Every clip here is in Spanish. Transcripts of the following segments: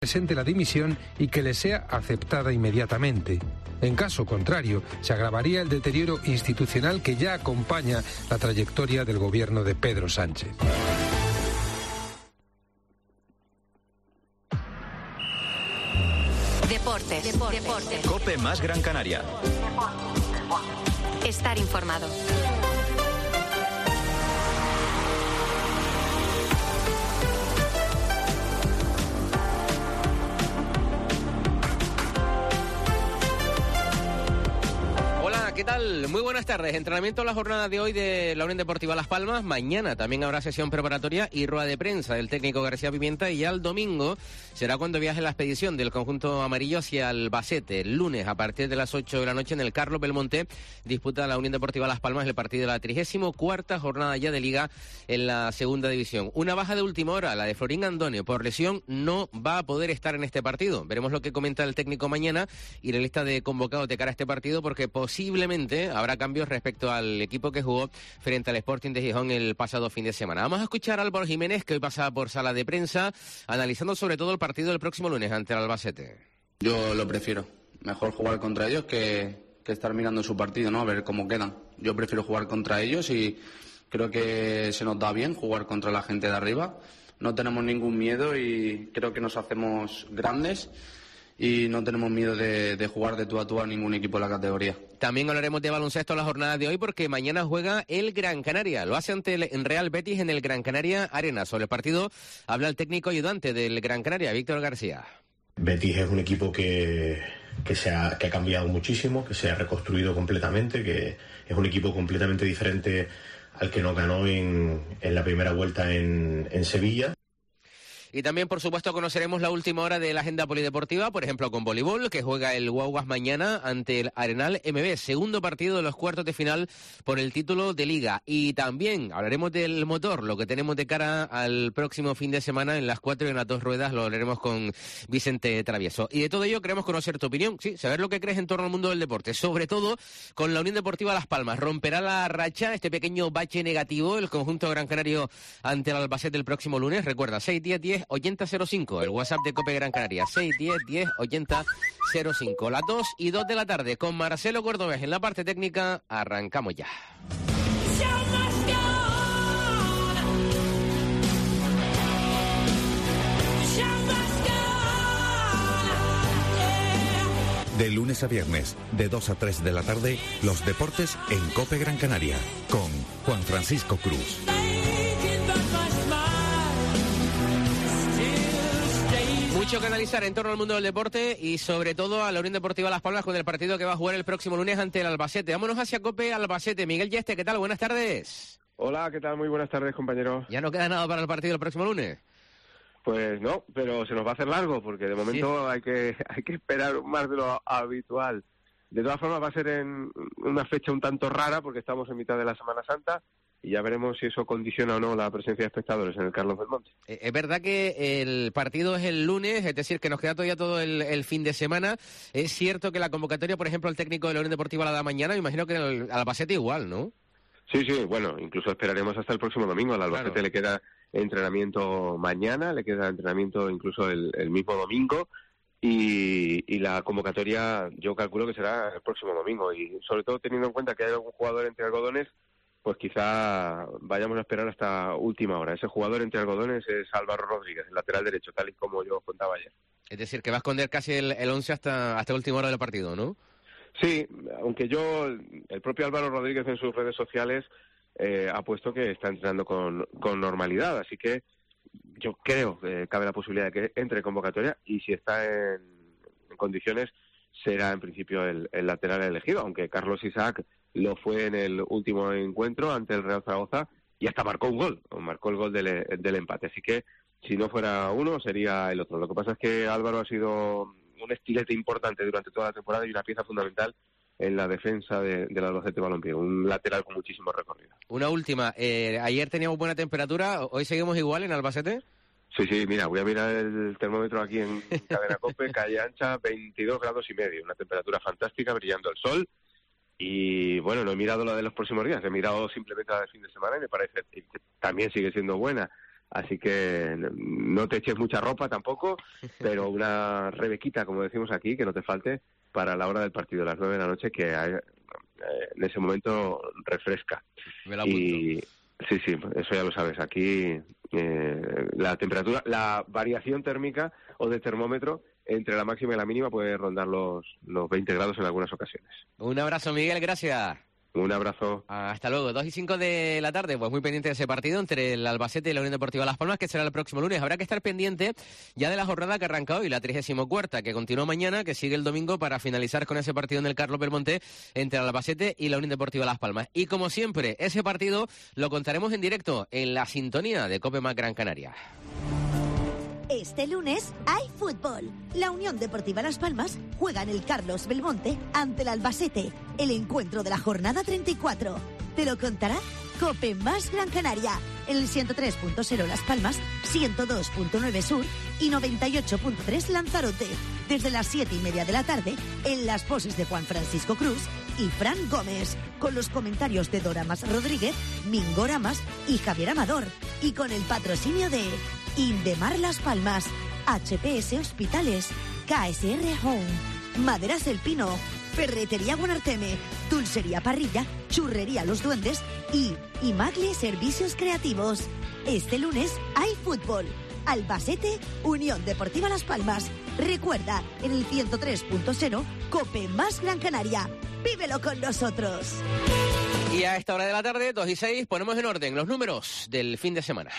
presente la dimisión y que le sea aceptada inmediatamente. En caso contrario, se agravaría el deterioro institucional que ya acompaña la trayectoria del gobierno de Pedro Sánchez. Deportes. COPE más Gran Canaria. Estar informado. ¿Qué tal? Muy buenas tardes. Entrenamiento en la jornada de hoy de la Unión Deportiva Las Palmas. Mañana también habrá sesión preparatoria y rueda de prensa del técnico García Pimienta, y ya el domingo será cuando viaje la expedición del conjunto amarillo hacia Albacete. El lunes, a partir de las 8 de la noche, en el Carlos Belmonte, disputa la Unión Deportiva Las Palmas el partido de la 34ª jornada ya de Liga en la segunda división. Una baja de última hora, la de Florín Andone, por lesión, no va a poder estar en este partido. Veremos lo que comenta el técnico mañana y la lista de convocados de cara a este partido, porque posiblemente habrá cambios respecto al equipo que jugó frente al Sporting de Gijón el pasado fin de semana. Vamos a escuchar a Álvaro Jiménez, que hoy pasa por sala de prensa, analizando sobre todo el partido del próximo lunes ante el Albacete. Yo lo prefiero. Mejor jugar contra ellos que estar mirando su partido, ¿no? A ver cómo quedan. Yo prefiero jugar contra ellos y creo que se nos da bien jugar contra la gente de arriba. No tenemos ningún miedo y creo que nos hacemos grandes. Y no tenemos miedo de jugar de tú a tú a ningún equipo de la categoría. También hablaremos de baloncesto en la jornada de hoy, porque mañana juega el Gran Canaria. Lo hace ante el Real Betis en el Gran Canaria Arena. Sobre el partido habla el técnico ayudante del Gran Canaria, Víctor García. Betis es un equipo que ha cambiado muchísimo, que se ha reconstruido completamente, que es un equipo completamente diferente al que nos ganó en la primera vuelta en Sevilla. Y también, por supuesto, conoceremos la última hora de la agenda polideportiva, por ejemplo, con voleibol, que juega el Guaguas mañana ante el Arenal MB, segundo partido de los cuartos de final por el título de Liga. Y también hablaremos del motor, lo que tenemos de cara al próximo fin de semana en las 4 y en las 2 ruedas, lo hablaremos con Vicente Travieso. Y de todo ello queremos conocer tu opinión, sí, saber lo que crees en torno al mundo del deporte, sobre todo con la Unión Deportiva Las Palmas. ¿Romperá la racha, este pequeño bache negativo, el conjunto gran canario ante el Albacete el próximo lunes? Recuerda, 610-10 8005, el WhatsApp de COPE Gran Canaria, 610-10 8005. Las 2 y 2 de la tarde, con Marcelo Cordobés en la parte técnica, arrancamos ya. De lunes a viernes, de 2 a 3 de la tarde, los deportes en COPE Gran Canaria, con Juan Francisco Cruz. Mucho que analizar en torno al mundo del deporte y sobre todo a la Unión Deportiva Las Palmas con el partido que va a jugar el próximo lunes ante el Albacete. Vámonos hacia COPE Albacete. Miguel Yeste, ¿qué tal? Buenas tardes. Hola, ¿qué tal? Muy buenas tardes, compañero. ¿Ya no queda nada para el partido el próximo lunes? Pues no, pero se nos va a hacer largo porque de momento hay que esperar más de lo habitual. De todas formas va a ser en una fecha un tanto rara porque estamos en mitad de la Semana Santa y ya veremos si eso condiciona o no la presencia de espectadores en el Carlos Belmonte. Es verdad que el partido es el lunes, es decir, que nos queda todavía todo el fin de semana. Es cierto que la convocatoria, por ejemplo, el técnico de la Unión Deportiva la da mañana, me imagino que al Albacete igual, ¿no? Sí, bueno, incluso esperaremos hasta el próximo domingo. Al Albacete claro. Le queda entrenamiento mañana, le queda entrenamiento incluso el mismo domingo y la convocatoria yo calculo que será el próximo domingo y sobre todo teniendo en cuenta que hay algún jugador entre algodones, pues quizá vayamos a esperar hasta última hora. Ese jugador entre algodones es Álvaro Rodríguez, el lateral derecho, tal y como yo contaba ayer. Es decir, que va a esconder casi el 11 hasta última hora del partido, ¿no? Sí, aunque el propio Álvaro Rodríguez en sus redes sociales ha puesto que está entrenando con normalidad, así que yo creo que cabe la posibilidad de que entre convocatoria y si está en condiciones será en principio el lateral elegido, aunque Carlos Isaac lo fue en el último encuentro ante el Real Zaragoza y hasta marcó el gol del empate, así que si no fuera uno sería el otro. Lo que pasa es que Álvaro ha sido un estilete importante durante toda la temporada y una pieza fundamental en la defensa del Albacete Balompié, un lateral con muchísimo recorrido. Una última, ayer teníamos buena temperatura, ¿hoy seguimos igual en Albacete? Sí, mira, voy a mirar el termómetro aquí en Cadena COPE, calle ancha, 22 grados y medio, una temperatura fantástica, brillando el sol. Y bueno, no he mirado la de los próximos días, he mirado simplemente la del fin de semana y me parece que también sigue siendo buena. Así que no te eches mucha ropa tampoco, pero una rebequita, como decimos aquí, que no te falte para la hora del partido, a las 9 de la noche, que en ese momento refresca. Me la apunto. Y sí, eso ya lo sabes. Aquí la temperatura, la variación térmica o de termómetro entre la máxima y la mínima puede rondar los 20 grados en algunas ocasiones. Un abrazo, Miguel, gracias. Un abrazo. Hasta luego. 2:05 de la tarde, pues muy pendiente de ese partido entre el Albacete y la Unión Deportiva Las Palmas, que será el próximo lunes. Habrá que estar pendiente ya de la jornada que arranca hoy, la 34ª, que continúa mañana, que sigue el domingo para finalizar con ese partido en el Carlos Belmonte entre el Albacete y la Unión Deportiva Las Palmas. Y como siempre, ese partido lo contaremos en directo en la sintonía de COPE Más Gran Canaria. Este lunes hay fútbol. La Unión Deportiva Las Palmas juega en el Carlos Belmonte ante el Albacete, el encuentro de la jornada 34. Te lo contará COPE Más Gran Canaria, en el 103.0 Las Palmas, 102.9 Sur y 98.3 Lanzarote. Desde las 7:30 de la tarde, en las voces de Juan Francisco Cruz y Fran Gómez, con los comentarios de Dora Mas Rodríguez, Mingo Ramas y Javier Amador, y con el patrocinio de Indemar Las Palmas, HPS Hospitales, KSR Home, Maderas El Pino, Ferretería Guanarteme, Dulcería Parrilla, Churrería Los Duendes y Imagli Servicios Creativos. Este lunes hay fútbol. Albacete, Unión Deportiva Las Palmas. Recuerda, en el 103.0, COPE Más Gran Canaria. ¡Vívelo con nosotros! Y a esta hora de la tarde, 2:06, ponemos en orden los números del fin de semana.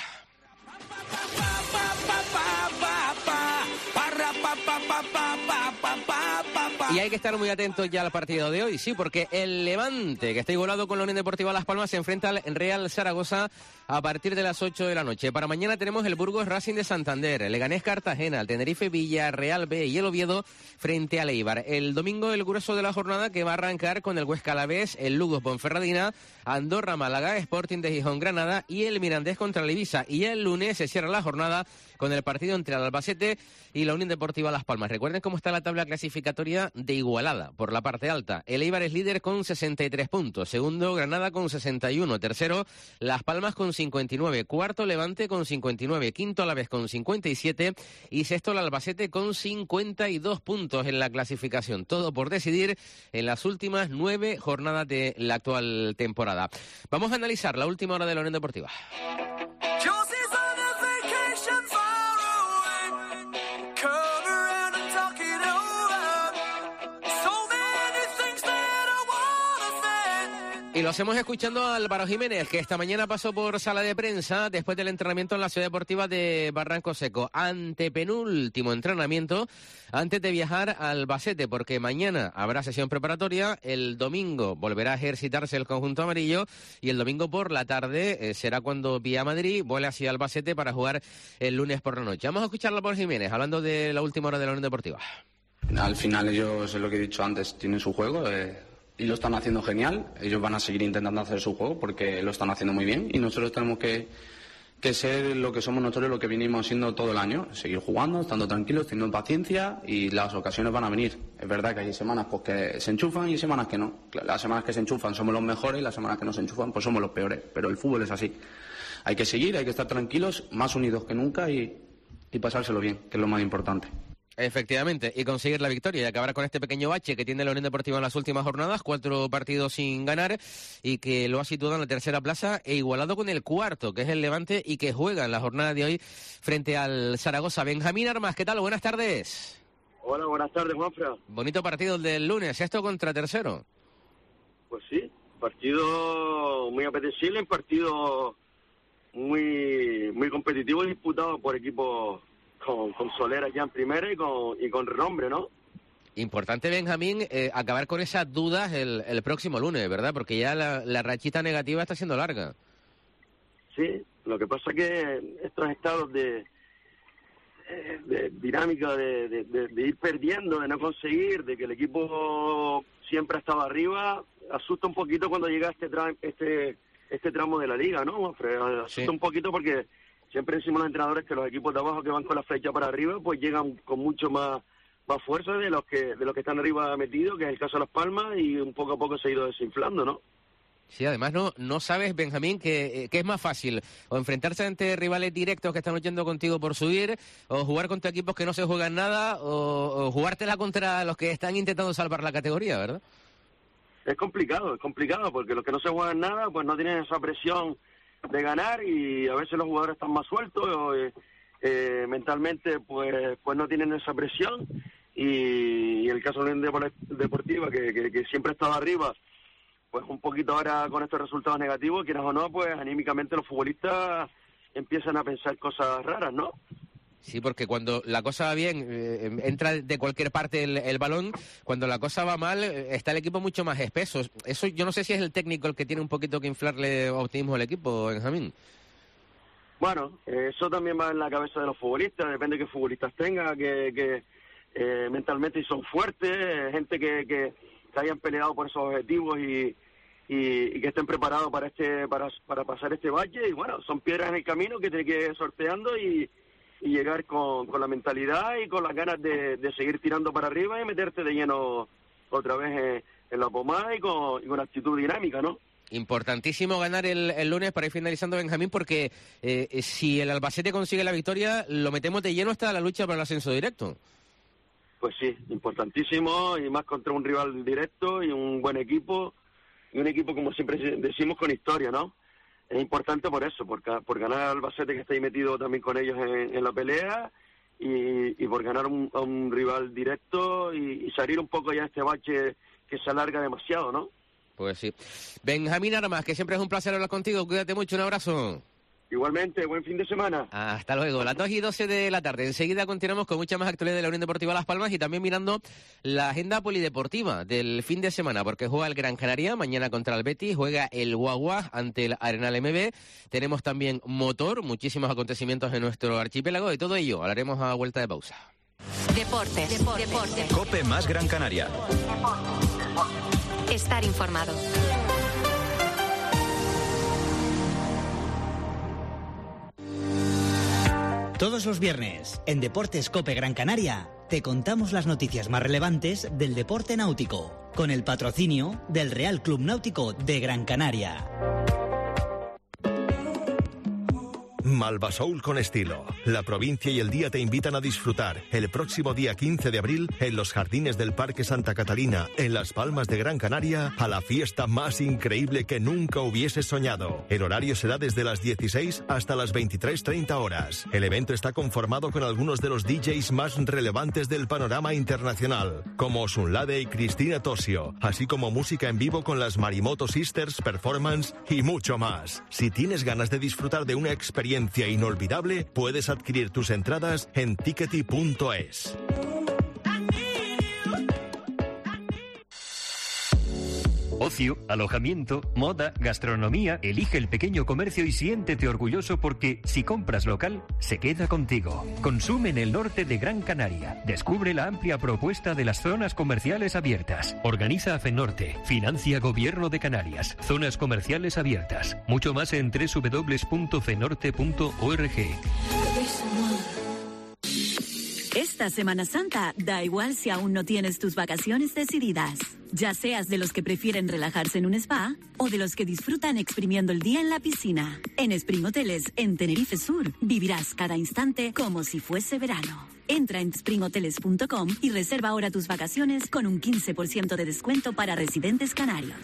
Y hay que estar muy atentos ya al partido de hoy, sí, porque el Levante, que está igualado con la Unión Deportiva Las Palmas, se enfrenta al Real Zaragoza a partir de las 8 de la noche. Para mañana tenemos el Burgos Racing de Santander, el Leganés Cartagena, el Tenerife Villarreal B y el Oviedo frente al Eibar. El domingo el grueso de la jornada, que va a arrancar con el Huesca Alavés, el Lugo Ponferradina, Andorra Málaga, Sporting de Gijón Granada y el Mirandés contra el Ibiza. Y el lunes se cierra la jornada con el partido entre el Albacete y la Unión Deportiva Las Palmas. Recuerden cómo está la tabla clasificatoria de igualada por la parte alta. El Eibar es líder con 63 puntos, segundo Granada con 61, tercero Las Palmas con 59, cuarto Levante con 59, quinto Alavés con 57 y sexto el Albacete con 52 puntos en la clasificación. Todo por decidir en las últimas 9 jornadas de la actual temporada. Vamos a analizar la última hora de la Unión Deportiva. Y lo hacemos escuchando a Álvaro Jiménez, que esta mañana pasó por sala de prensa después del entrenamiento en la Ciudad Deportiva de Barranco Seco. Antepenúltimo entrenamiento antes de viajar al Albacete, porque mañana habrá sesión preparatoria, el domingo volverá a ejercitarse el conjunto amarillo y el domingo por la tarde será cuando vía Madrid vuele hacia Albacete para jugar el lunes por la noche. Vamos a escuchar a Álvaro Jiménez hablando de la última hora de la Unión Deportiva. Al final ellos, es lo que he dicho antes, tienen su juego y lo están haciendo genial. Ellos van a seguir intentando hacer su juego porque lo están haciendo muy bien y nosotros tenemos que ser lo que somos nosotros, lo que venimos siendo todo el año, seguir jugando, estando tranquilos, teniendo paciencia y las ocasiones van a venir. Es verdad que hay semanas pues, que se enchufan y semanas que no. Las semanas que se enchufan somos los mejores y las semanas que no se enchufan pues somos los peores, pero el fútbol es así. Hay que seguir, hay que estar tranquilos, más unidos que nunca y pasárselo bien, que es lo más importante. Efectivamente, y conseguir la victoria y acabar con este pequeño bache que tiene la Unión Deportiva en las últimas jornadas, 4 partidos sin ganar y que lo ha situado en la tercera plaza e igualado con el cuarto, que es el Levante y que juega en la jornada de hoy frente al Zaragoza. Benjamín Armas, ¿qué tal? Buenas tardes. Hola, buenas tardes, Juanfra. Bonito partido el del lunes, ¿esto contra tercero? Pues sí, partido muy apetecible, un partido muy competitivo y disputado por equipos con Solera ya en primera y con renombre, ¿no? Importante, Benjamín, acabar con esas dudas el próximo lunes, ¿verdad? Porque ya la rachita negativa está siendo larga. Sí, lo que pasa es que estos estados de dinámica de ir perdiendo, de no conseguir, de que el equipo siempre ha estado arriba, asusta un poquito cuando llega este tramo de la liga, ¿no? Asusta sí. Un poquito porque siempre decimos los entrenadores que los equipos de abajo que van con la flecha para arriba, pues llegan con mucho más fuerza de los que están arriba metidos, que es el caso de Las Palmas, y un poco a poco se ha ido desinflando, ¿no? Sí, además no sabes, Benjamín, que es más fácil o enfrentarse ante rivales directos que están luchando contigo por subir, o jugar contra equipos que no se juegan nada, o jugártela contra los que están intentando salvar la categoría, ¿verdad? Es complicado, porque los que no se juegan nada, pues no tienen esa presión de ganar, y a veces los jugadores están más sueltos, mentalmente pues no tienen esa presión, y el caso de la Unión Deportiva, que siempre ha estado arriba, pues un poquito ahora con estos resultados negativos, quieras o no, pues anímicamente los futbolistas empiezan a pensar cosas raras, ¿no? Sí, porque cuando la cosa va bien, entra de cualquier parte el balón. Cuando la cosa va mal, está el equipo mucho más espeso. Eso yo no sé si es el técnico el que tiene un poquito que inflarle optimismo al equipo, Benjamín. Bueno, eso también va en la cabeza de los futbolistas, depende de qué futbolistas tenga, que mentalmente son fuertes, gente que hayan peleado por esos objetivos y que estén preparados para pasar este valle. Y bueno, son piedras en el camino que tienes que ir sorteando y llegar con la mentalidad y con las ganas de seguir tirando para arriba y meterte de lleno otra vez en la pomada y con actitud dinámica, ¿no? Importantísimo ganar el lunes para ir finalizando, Benjamín, porque si el Albacete consigue la victoria, lo metemos de lleno hasta la lucha por el ascenso directo. Pues sí, importantísimo, y más contra un rival directo y un buen equipo, y un equipo, como siempre decimos, con historia, ¿no? Es importante por eso, por ganar al Albacete, que está ahí metido también con ellos en la pelea, y por ganar a un rival directo y salir un poco ya de este bache que se alarga demasiado, ¿no? Pues sí. Benjamín Armas, que siempre es un placer hablar contigo, cuídate mucho, un abrazo. Igualmente, buen fin de semana. Hasta luego, las 2:12 de la tarde. Enseguida continuamos con mucha más actualidad de la Unión Deportiva Las Palmas y también mirando la agenda polideportiva del fin de semana, porque juega el Gran Canaria mañana contra el Betis, juega el Guagua ante el Arenal MB. Tenemos también motor, muchísimos acontecimientos en nuestro archipiélago, de todo ello hablaremos a vuelta de pausa. Deportes. COPE más Gran Canaria. Estar informado. Todos los viernes, en Deportes COPE Gran Canaria, te contamos las noticias más relevantes del deporte náutico, con el patrocinio del Real Club Náutico de Gran Canaria. Malvasoul con estilo. La provincia y el día te invitan a disfrutar el próximo día 15 de abril en los jardines del Parque Santa Catalina, en Las Palmas de Gran Canaria, a la fiesta más increíble que nunca hubieses soñado. El horario será desde las 16 hasta las 23:30 horas. El evento está conformado con algunos de los DJs más relevantes del panorama internacional, como Sunlade y Cristina Tosio, así como música en vivo con las Marimoto Sisters, performance y mucho más. Si tienes ganas de disfrutar de una experiencia inolvidable, puedes adquirir tus entradas en tickety.es. Ocio, alojamiento, moda, gastronomía. Elige el pequeño comercio y siéntete orgulloso porque si compras local, se queda contigo. Consume en el norte de Gran Canaria. Descubre la amplia propuesta de las zonas comerciales abiertas. Organiza FENORTE. Financia Gobierno de Canarias. Zonas comerciales abiertas. Mucho más en www.fenorte.org. Esta Semana Santa, da igual si aún no tienes tus vacaciones decididas. Ya seas de los que prefieren relajarse en un spa o de los que disfrutan exprimiendo el día en la piscina. En Spring Hoteles, en Tenerife Sur, vivirás cada instante como si fuese verano. Entra en springhoteles.com y reserva ahora tus vacaciones con un 15% de descuento para residentes canarios.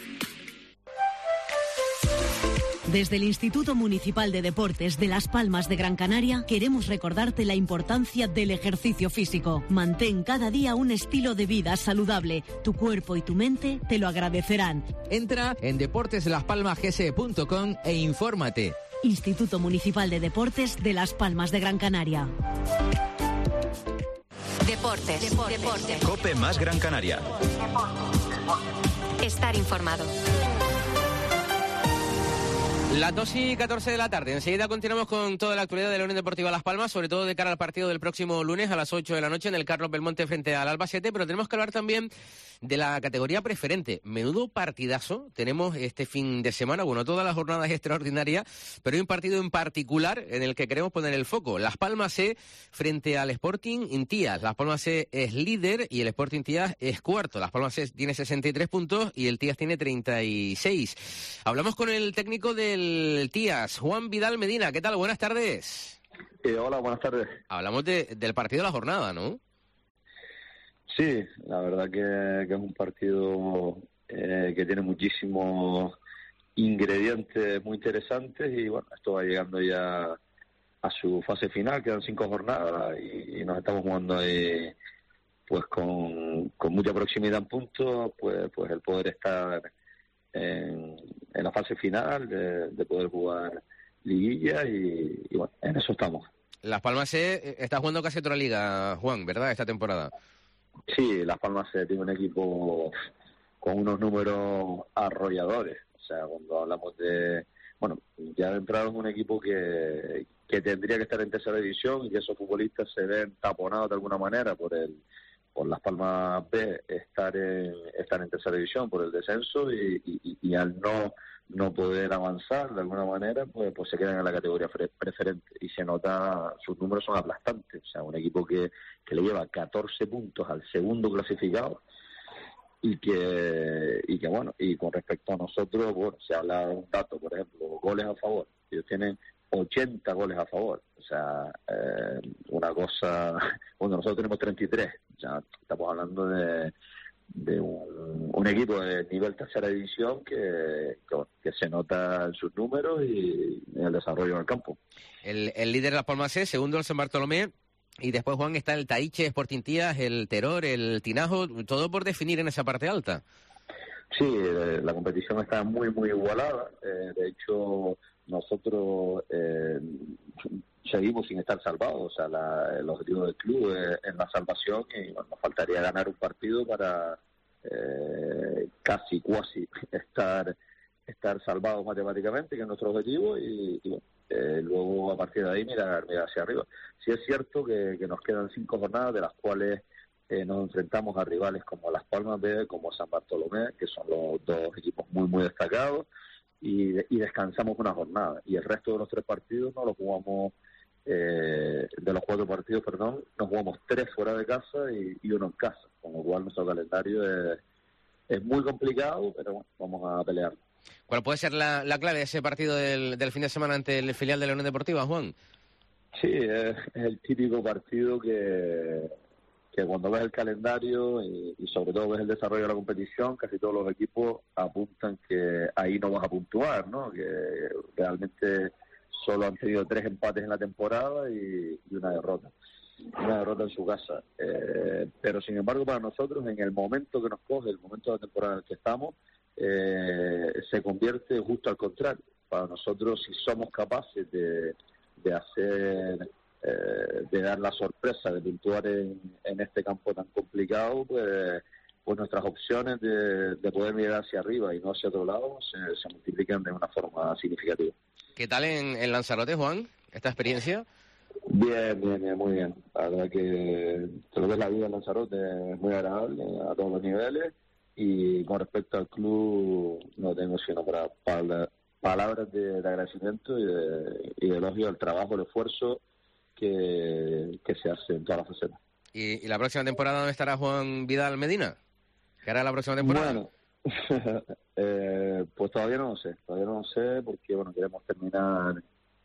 Desde el Instituto Municipal de Deportes de Las Palmas de Gran Canaria queremos recordarte la importancia del ejercicio físico. Mantén cada día un estilo de vida saludable. Tu cuerpo y tu mente te lo agradecerán. Entra en deporteslaspalmasgse.com e infórmate. Instituto Municipal de Deportes de Las Palmas de Gran Canaria. Deportes. COPE más Gran Canaria. Estar informado. Las 2:14 de la tarde. Enseguida continuamos con toda la actualidad de la Unión Deportiva Las Palmas, sobre todo de cara al partido del próximo lunes a las 8 de la noche en el Carlos Belmonte frente al Albacete, pero tenemos que hablar también de la categoría preferente. Menudo partidazo tenemos este fin de semana. Bueno, todas las jornadas extraordinarias, pero hay un partido en particular en el que queremos poner el foco. Las Palmas C frente al Sporting Intías. Las Palmas C es líder y el Sporting Tías es cuarto. Las Palmas C tiene 63 puntos y el Tías tiene 36. Hablamos con el técnico del Tías, Juan Vidal Medina. ¿Qué tal? Buenas tardes. Hola, buenas tardes. Hablamos del partido de la jornada, ¿no? Sí, la verdad que es un partido que tiene muchísimos ingredientes muy interesantes y bueno, esto va llegando ya a su fase final, quedan 5 jornadas y nos estamos jugando ahí pues con mucha proximidad en puntos, pues el poder estar en la fase final, de poder jugar liguilla y bueno, en eso estamos. Las Palmas está jugando casi otra liga, Juan, ¿verdad? Esta temporada. Sí, Las Palmas tiene un equipo con unos números arrolladores. O sea, cuando hablamos de... Bueno, ya de entrada es un equipo que tendría que estar en tercera división y que esos futbolistas se ven taponados de alguna manera por Las Palmas B estar en tercera división por el descenso y al no poder avanzar de alguna manera, pues se quedan en la categoría preferente y se nota, sus números son aplastantes. O sea, un equipo que le lleva 14 puntos al segundo clasificado y que bueno, y con respecto a nosotros, bueno, se habla de un dato, por ejemplo, goles a favor. Ellos tienen 80 goles a favor. O sea, una cosa... Bueno, nosotros tenemos 33. O sea, estamos hablando de un equipo de nivel tercera división que se nota en sus números y en el desarrollo en el campo. El líder de Las Palmas C, segundo el San Bartolomé, y después, Juan, está el Taiche, Sporting Tías, el Teror, el Tinajo, todo por definir en esa parte alta. Sí, la competición está muy, muy igualada. De hecho, nosotros seguimos sin estar salvados. O sea, el objetivo del club es la salvación y bueno, nos faltaría ganar un partido para casi estar salvados matemáticamente, que es nuestro objetivo, y bueno, luego a partir de ahí mirar hacia arriba. Sí es cierto que nos quedan 5 jornadas, de las cuales nos enfrentamos a rivales como Las Palmas B, como San Bartolomé, que son los dos equipos muy, muy destacados, y descansamos una jornada. Y el resto de los 3 partidos no los jugamos, de los 4 partidos, nos jugamos 3 fuera de casa y 1 en casa, con lo cual nuestro calendario es muy complicado, pero bueno, vamos a pelear. ¿Cuál puede ser la clave de ese partido del fin de semana ante el filial de la Unión Deportiva, Juan? Sí, es el típico partido que cuando ves el calendario y sobre todo ves el desarrollo de la competición, casi todos los equipos apuntan que ahí no vas a puntuar, ¿no? Que realmente solo han tenido 3 empates en la temporada y una derrota en su casa. Pero sin embargo, para nosotros, en el momento que nos coge, el momento de la temporada en el que estamos, se convierte justo al contrario. Para nosotros, si somos capaces de hacer, de dar la sorpresa de puntuar en este campo tan complicado, pues nuestras opciones de poder mirar hacia arriba y no hacia otro lado se multiplican de una forma significativa. ¿Qué tal en Lanzarote, Juan, esta experiencia? Bien, muy bien. La verdad que creo que la vida en Lanzarote es muy agradable a todos los niveles, y con respecto al club no tengo sino palabras de agradecimiento y de elogio al trabajo, el esfuerzo que se hace en todas las facetas. ¿Y la próxima temporada dónde estará Juan Vidal Medina? ¿Qué hará la próxima temporada? Bueno, pues todavía no lo sé porque bueno, queremos terminar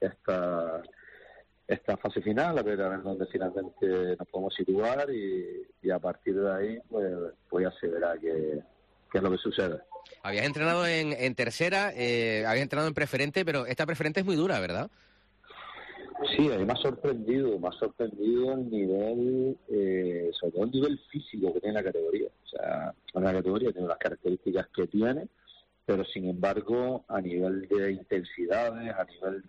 esta fase final, a ver dónde finalmente nos podemos situar y a partir de ahí pues ya se verá qué es lo que sucede. Habías entrenado en tercera, habías entrenado en preferente, pero esta preferente es muy dura, ¿verdad? Sí, me ha sorprendido el nivel, sobre todo el nivel físico que tiene la categoría. O sea, la categoría tiene las características que tiene, pero sin embargo, a nivel de intensidades, a nivel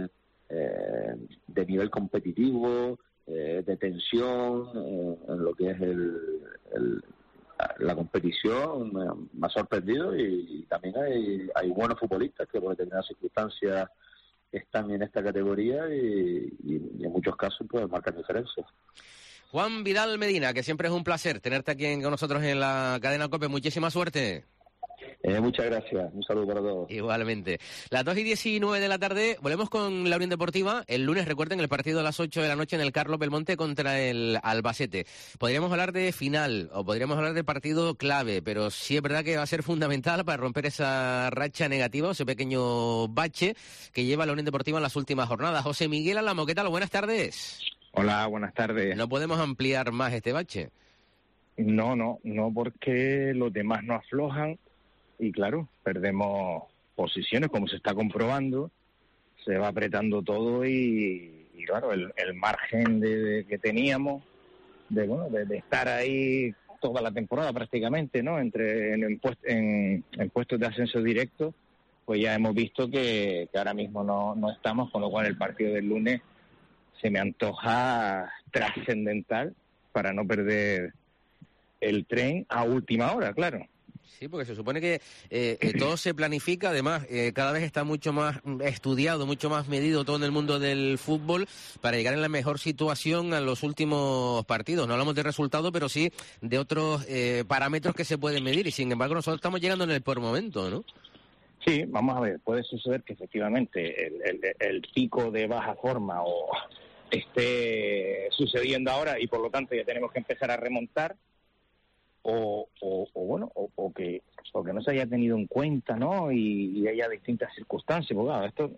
de nivel competitivo, de tensión, en lo que es la competición me ha sorprendido y también hay buenos futbolistas que por determinadas circunstancias están en esta categoría y en muchos casos pues marcan diferencias. Juan Vidal Medina, que siempre es un placer tenerte aquí con nosotros en la cadena COPE. Muchísima suerte. Muchas gracias, un saludo para todos. Igualmente. Las 2:19 de la tarde, volvemos con la Unión Deportiva. El lunes, recuerden, el partido a las 8 de la noche en el Carlos Belmonte contra el Albacete. Podríamos hablar de final o podríamos hablar de partido clave, pero sí es verdad que va a ser fundamental para romper esa racha negativa, ese pequeño bache que lleva la Unión Deportiva en las últimas jornadas. José Miguel Álamo, ¿qué tal? Buenas tardes. Hola, buenas tardes. ¿No podemos ampliar más este bache? No, porque los demás no aflojan. Y claro, perdemos posiciones, como se está comprobando, se va apretando todo y claro, el margen que teníamos de estar ahí toda la temporada prácticamente, ¿no? En puestos de ascenso directo, pues ya hemos visto que ahora mismo no estamos, con lo cual el partido del lunes se me antoja trascendental para no perder el tren a última hora, claro. Sí, porque se supone que todo se planifica, además cada vez está mucho más estudiado, mucho más medido todo en el mundo del fútbol para llegar en la mejor situación a los últimos partidos. No hablamos de resultados, pero sí de otros parámetros que se pueden medir y sin embargo nosotros estamos llegando en el peor momento, ¿no? Sí, vamos a ver, puede suceder que efectivamente el pico de baja forma o esté sucediendo ahora y por lo tanto ya tenemos que empezar a remontar. O que no se haya tenido en cuenta, ¿no? Y haya distintas circunstancias, porque claro, esto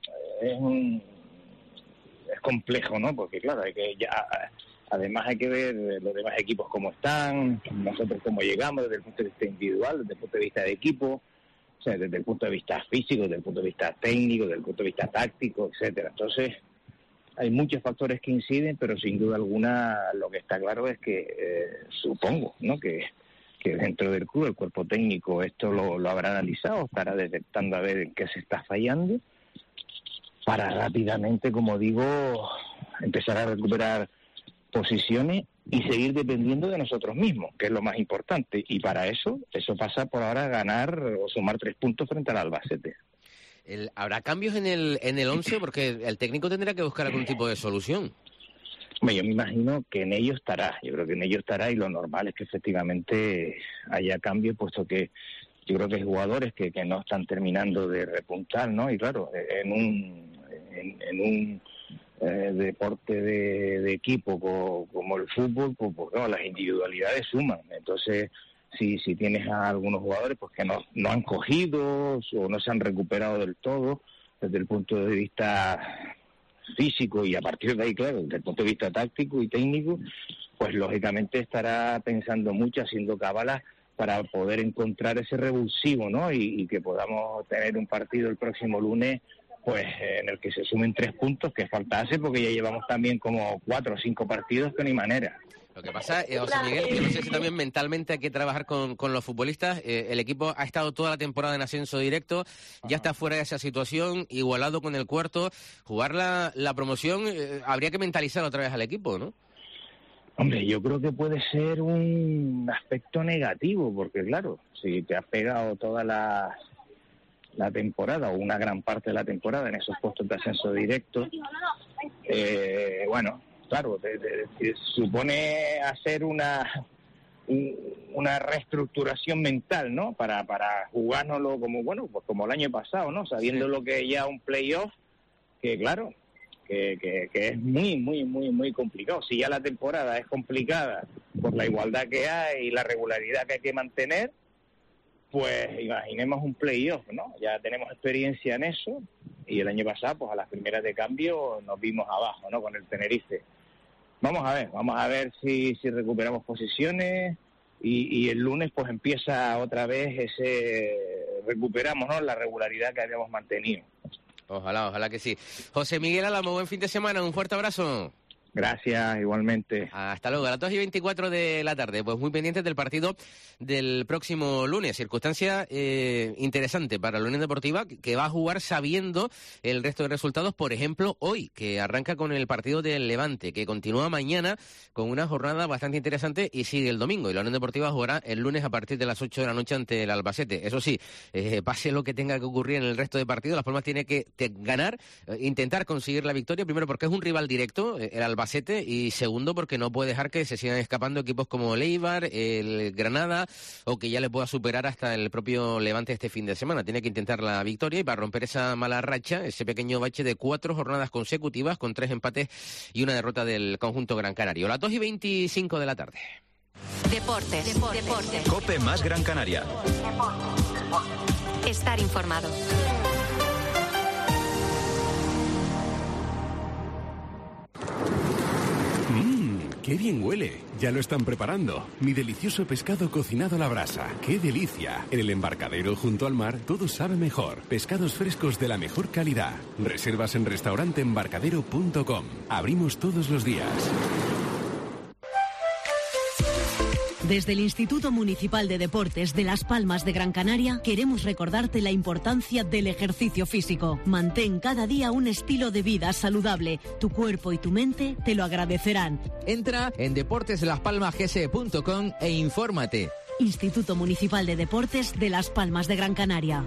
es complejo, ¿no? Porque claro, además hay que ver los demás equipos cómo están, nosotros cómo llegamos desde el punto de vista individual, desde el punto de vista de equipo, o sea, desde el punto de vista físico, desde el punto de vista técnico, desde el punto de vista táctico, etcétera. Entonces, hay muchos factores que inciden, pero sin duda alguna lo que está claro es que supongo, ¿no? Que dentro del club el cuerpo técnico esto lo habrá analizado, estará detectando a ver en qué se está fallando para rápidamente, como digo, empezar a recuperar posiciones y seguir dependiendo de nosotros mismos, que es lo más importante. Y para eso pasa por ahora ganar o sumar 3 puntos frente al Albacete. ¿Habrá cambios en el 11? Porque el técnico tendrá que buscar algún tipo de solución. Yo me imagino que en ello estará, yo creo que en ello estará y lo normal es que efectivamente haya cambios, puesto que yo creo que hay jugadores que no están terminando de repuntar, ¿no? Y claro, en un deporte de equipo como el fútbol, pues no, las individualidades suman. Entonces, si tienes a algunos jugadores pues que no han cogido o no se han recuperado del todo desde el punto de vista físico y a partir de ahí, claro, desde el punto de vista táctico y técnico, pues lógicamente estará pensando mucho, haciendo cábalas para poder encontrar ese revulsivo, ¿no? Y que podamos tener un partido el próximo lunes pues en el que se sumen 3 puntos que falta hace, porque ya llevamos también como 4 o 5 partidos que no hay manera. Lo que pasa, José Miguel, yo no sé si también mentalmente hay que trabajar con los futbolistas. El equipo ha estado toda la temporada en ascenso directo, ya está fuera de esa situación, igualado con el cuarto. Jugar la promoción, habría que mentalizar otra vez al equipo, ¿no? Hombre, yo creo que puede ser un aspecto negativo, porque claro, si te has pegado toda la temporada o una gran parte de la temporada en esos puestos de ascenso directo, bueno, claro, supone hacer una reestructuración mental, ¿no? Para jugárnoslo como el año pasado, ¿no? Sabiendo sí. Lo que es ya un playoff, que claro, que es muy, muy, muy, muy complicado. Si ya la temporada es complicada por la igualdad que hay y la regularidad que hay que mantener, pues imaginemos un playoff, ¿no? Ya tenemos experiencia en eso y el año pasado, pues a las primeras de cambio nos vimos abajo, ¿no? Con el Tenerife. Vamos a ver si recuperamos posiciones y el lunes pues empieza otra vez recuperamos, ¿no? La regularidad que habíamos mantenido. Ojalá que sí. José Miguel Álamo, buen fin de semana, un fuerte abrazo. Gracias, igualmente. Hasta luego. A las 2:24 de la tarde, pues muy pendientes del partido del próximo lunes. Circunstancia interesante para la Unión Deportiva, que va a jugar sabiendo el resto de resultados, por ejemplo, hoy, que arranca con el partido del Levante, que continúa mañana con una jornada bastante interesante y sigue el domingo. Y la Unión Deportiva jugará el lunes a partir de las 8 de la noche ante el Albacete. Eso sí, pase lo que tenga que ocurrir en el resto de partidos, Las Palmas tiene que ganar, intentar conseguir la victoria, primero porque es un rival directo, el Albacete, y segundo porque no puede dejar que se sigan escapando equipos como el Eibar, el Granada, o que ya le pueda superar hasta el propio Levante este fin de semana. Tiene que intentar la victoria y para romper esa mala racha, ese pequeño bache de 4 jornadas consecutivas con 3 empates y una derrota del conjunto gran canario. Las 2:25 de la tarde. Deportes. COPE más Gran Canaria. Estar informado. ¡Qué bien huele! Ya lo están preparando. Mi delicioso pescado cocinado a la brasa. ¡Qué delicia! En el embarcadero junto al mar todo sabe mejor. Pescados frescos de la mejor calidad. Reservas en restauranteembarcadero.com. Abrimos todos los días. Desde el Instituto Municipal de Deportes de Las Palmas de Gran Canaria queremos recordarte la importancia del ejercicio físico. Mantén cada día un estilo de vida saludable. Tu cuerpo y tu mente te lo agradecerán. Entra en deporteslaspalmasgse.com e infórmate. Instituto Municipal de Deportes de Las Palmas de Gran Canaria.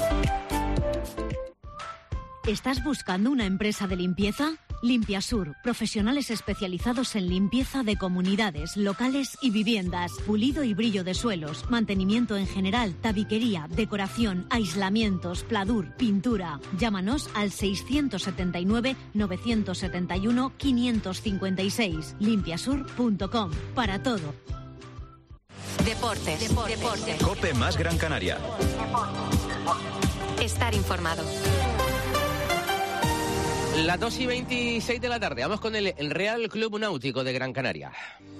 ¿Estás buscando una empresa de limpieza? Limpiasur, profesionales especializados en limpieza de comunidades, locales y viviendas, pulido y brillo de suelos, mantenimiento en general, tabiquería, decoración, aislamientos, pladur, pintura. Llámanos al 679-971-556. Limpiasur.com. Para todo. Deportes. COPE más Gran Canaria. Estar informado. Las 2:26 de la tarde, vamos con el Real Club Náutico de Gran Canaria.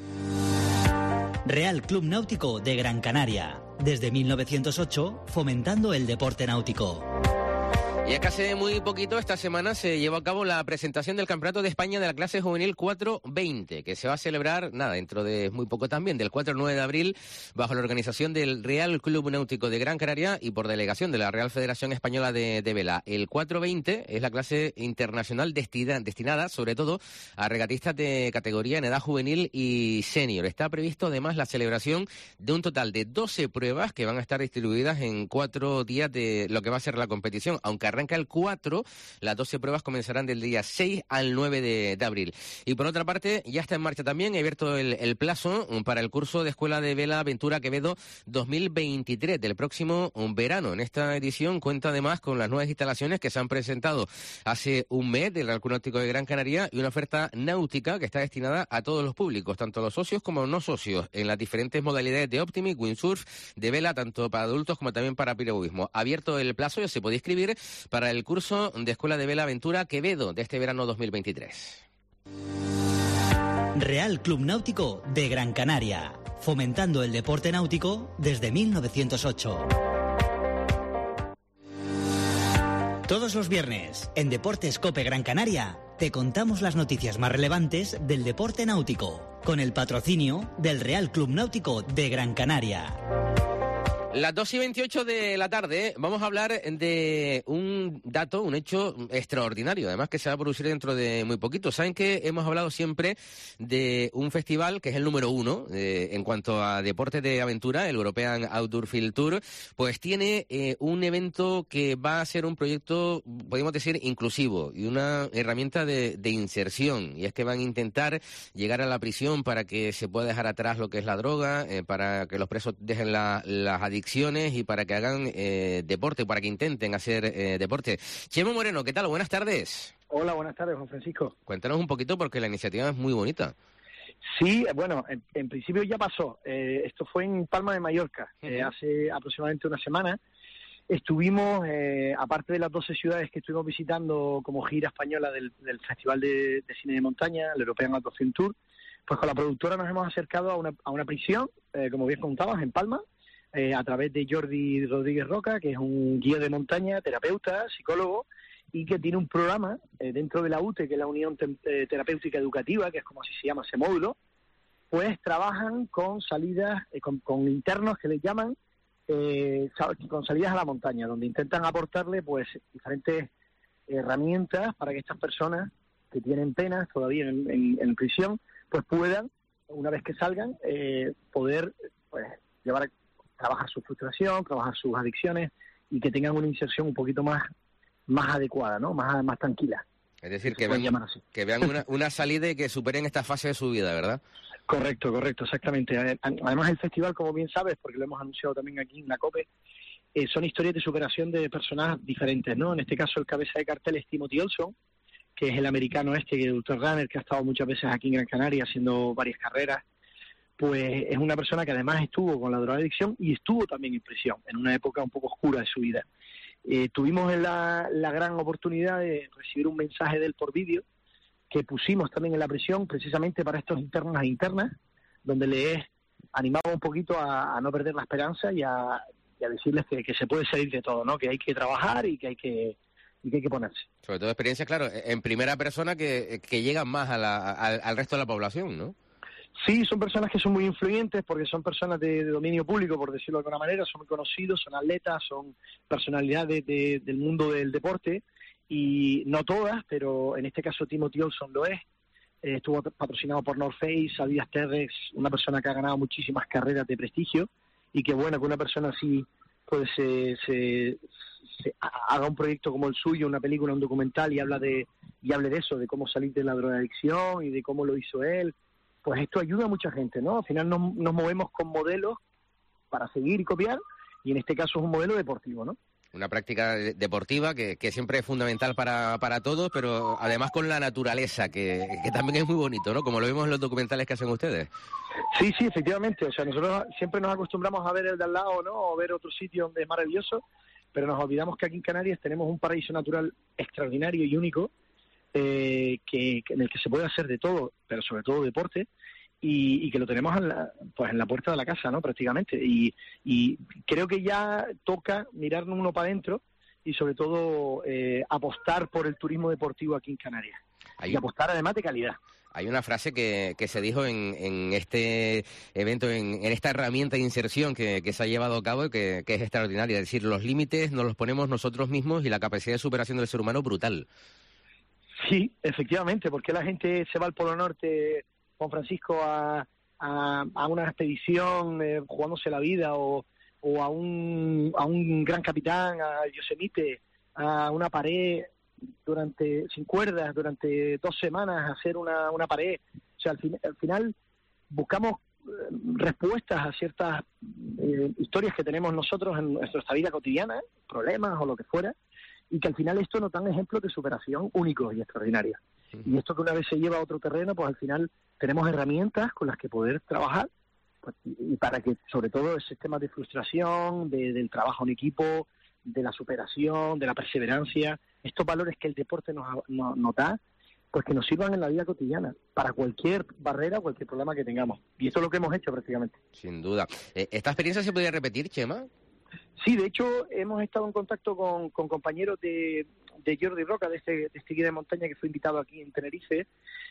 Real Club Náutico de Gran Canaria. Desde 1908, fomentando el deporte náutico. Y es que hace muy poquito, esta semana, se llevó a cabo la presentación del Campeonato de España de la clase juvenil 4-20, que se va a celebrar, dentro de muy poco también, del 4 al 9 de abril, bajo la organización del Real Club Náutico de Gran Canaria y por delegación de la Real Federación Española de Vela. El 4-20 es la clase internacional destinada, sobre todo, a regatistas de categoría en edad juvenil y senior. Está previsto, además, la celebración de un total de 12 pruebas que van a estar distribuidas en 4 días de lo que va a ser la competición, aunque arranca el 4, las 12 pruebas comenzarán del día 6 al 9 de abril. Y por otra parte, ya está en marcha también, he abierto el plazo para el curso de Escuela de Vela Aventura Quevedo 2023 del próximo verano. En esta edición cuenta además con las nuevas instalaciones que se han presentado hace un mes del Real Club Náutico de Gran Canaria y una oferta náutica que está destinada a todos los públicos, tanto los socios como no socios, en las diferentes modalidades de Optimic, Windsurf, de vela, tanto para adultos como también para piragüismo. Abierto el plazo, ya se puede inscribir para el curso de Escuela de Vela Aventura Quevedo de este verano 2023. Real Club Náutico de Gran Canaria, fomentando el deporte náutico desde 1908. Todos los viernes, en Deportes COPE Gran Canaria, te contamos las noticias más relevantes del deporte náutico, con el patrocinio del Real Club Náutico de Gran Canaria. Las 2:28 de la tarde vamos a hablar de un dato, un hecho extraordinario, además que se va a producir dentro de muy poquito. Saben que hemos hablado siempre de un festival que es el número 1 en cuanto a deportes de aventura, el European Outdoor Field Tour, pues tiene un evento que va a ser un proyecto, podemos decir, inclusivo y una herramienta de inserción, y es que van a intentar llegar a la prisión para que se pueda dejar atrás lo que es la droga, para que los presos dejen las adicciones y para que hagan deporte, para que intenten hacer deporte. Chema Moreno, ¿qué tal? Buenas tardes. Hola, buenas tardes, Juan Francisco. Cuéntanos un poquito porque la iniciativa es muy bonita. Sí, bueno, en principio ya pasó. Esto fue en Palma de Mallorca, hace aproximadamente una semana. Estuvimos, aparte de las 12 ciudades que estuvimos visitando como gira española del Festival de Cine de Montaña, el European Outdoor Film Tour, pues con la productora nos hemos acercado a una prisión, como bien contabas, en Palma, a través de Jordi Rodríguez Roca, que es un guía de montaña, terapeuta, psicólogo, y que tiene un programa dentro de la UTE, que es la Unión Terapéutica Educativa, que es como así se llama ese módulo, pues trabajan con salidas, con internos que les llaman, con salidas a la montaña, donde intentan aportarle pues diferentes herramientas para que estas personas que tienen penas todavía en prisión, pues puedan, una vez que salgan, poder pues trabajar su frustración, trabajar sus adicciones y que tengan una inserción un poquito más adecuada, ¿no? Más tranquila. Es decir, que vean una salida y que superen esta fase de su vida, ¿verdad? Correcto, exactamente. Además, el festival, como bien sabes, porque lo hemos anunciado también aquí en la COPE, son historias de superación de personas diferentes, ¿no? En este caso, el cabeza de cartel es Timothy Olson, que es el americano el ultrarunner, que ha estado muchas veces aquí en Gran Canaria haciendo varias carreras. Pues es una persona que además estuvo con la drogadicción y estuvo también en prisión, en una época un poco oscura de su vida. Tuvimos la gran oportunidad de recibir un mensaje de él por vídeo, que pusimos también en la prisión, precisamente para estos internos e internas, donde les animaba un poquito a no perder la esperanza y a decirles que se puede salir de todo, ¿no? Que hay que trabajar y que hay que ponerse. Sobre todo experiencias, claro, en primera persona que llegan más al resto de la población, ¿no? Sí, son personas que son muy influyentes porque son personas de dominio público, por decirlo de alguna manera, son muy conocidos, son atletas, son personalidades del mundo del deporte, y no todas, pero en este caso Timothy Olson lo es. Estuvo patrocinado por North Face, Adidas Terrex, una persona que ha ganado muchísimas carreras de prestigio, y que bueno, que una persona así pues se haga un proyecto como el suyo, una película, un documental, y hable de eso, de cómo salir de la drogadicción y de cómo lo hizo él. Pues esto ayuda a mucha gente, ¿no? Al final nos movemos con modelos para seguir y copiar, y en este caso es un modelo deportivo, ¿no? Una práctica deportiva que siempre es fundamental para todos, pero además con la naturaleza, que también es muy bonito, ¿no? Como lo vemos en los documentales que hacen ustedes. Sí, efectivamente. O sea, nosotros siempre nos acostumbramos a ver el de al lado, ¿no? O ver otro sitio donde es maravilloso, pero nos olvidamos que aquí en Canarias tenemos un paraíso natural extraordinario y único, en el que se puede hacer de todo, pero sobre todo deporte, y que lo tenemos en la puerta de la casa, ¿no? Prácticamente. Y creo que ya toca mirarnos uno para adentro y sobre todo apostar por el turismo deportivo aquí en Canarias. Y apostar además de calidad. Hay una frase que se dijo en este evento, en esta herramienta de inserción que se ha llevado a cabo, que es extraordinaria. Es decir, los límites nos los ponemos nosotros mismos y la capacidad de superación del ser humano brutal. Sí, efectivamente, porque la gente se va al Polo Norte, Juan Francisco, a una expedición jugándose la vida, o a un gran capitán, a Yosemite, a una pared sin cuerdas durante 2 semanas, a hacer una pared. O sea, al final buscamos respuestas a ciertas historias que tenemos nosotros en nuestra vida cotidiana, problemas o lo que fuera, y que al final esto nos dan ejemplos de superación únicos y extraordinarios. Y esto que una vez se lleva a otro terreno, pues al final tenemos herramientas con las que poder trabajar, pues, y para que sobre todo el sistema de frustración, del trabajo en equipo, de la superación, de la perseverancia, estos valores que el deporte nos da, pues que nos sirvan en la vida cotidiana, para cualquier barrera o cualquier problema que tengamos. Y esto es lo que hemos hecho prácticamente. Sin duda. ¿Esta experiencia se podría repetir, Chema? Sí, de hecho, hemos estado en contacto con compañeros de Jordi Roca, de este guía de montaña que fue invitado aquí en Tenerife,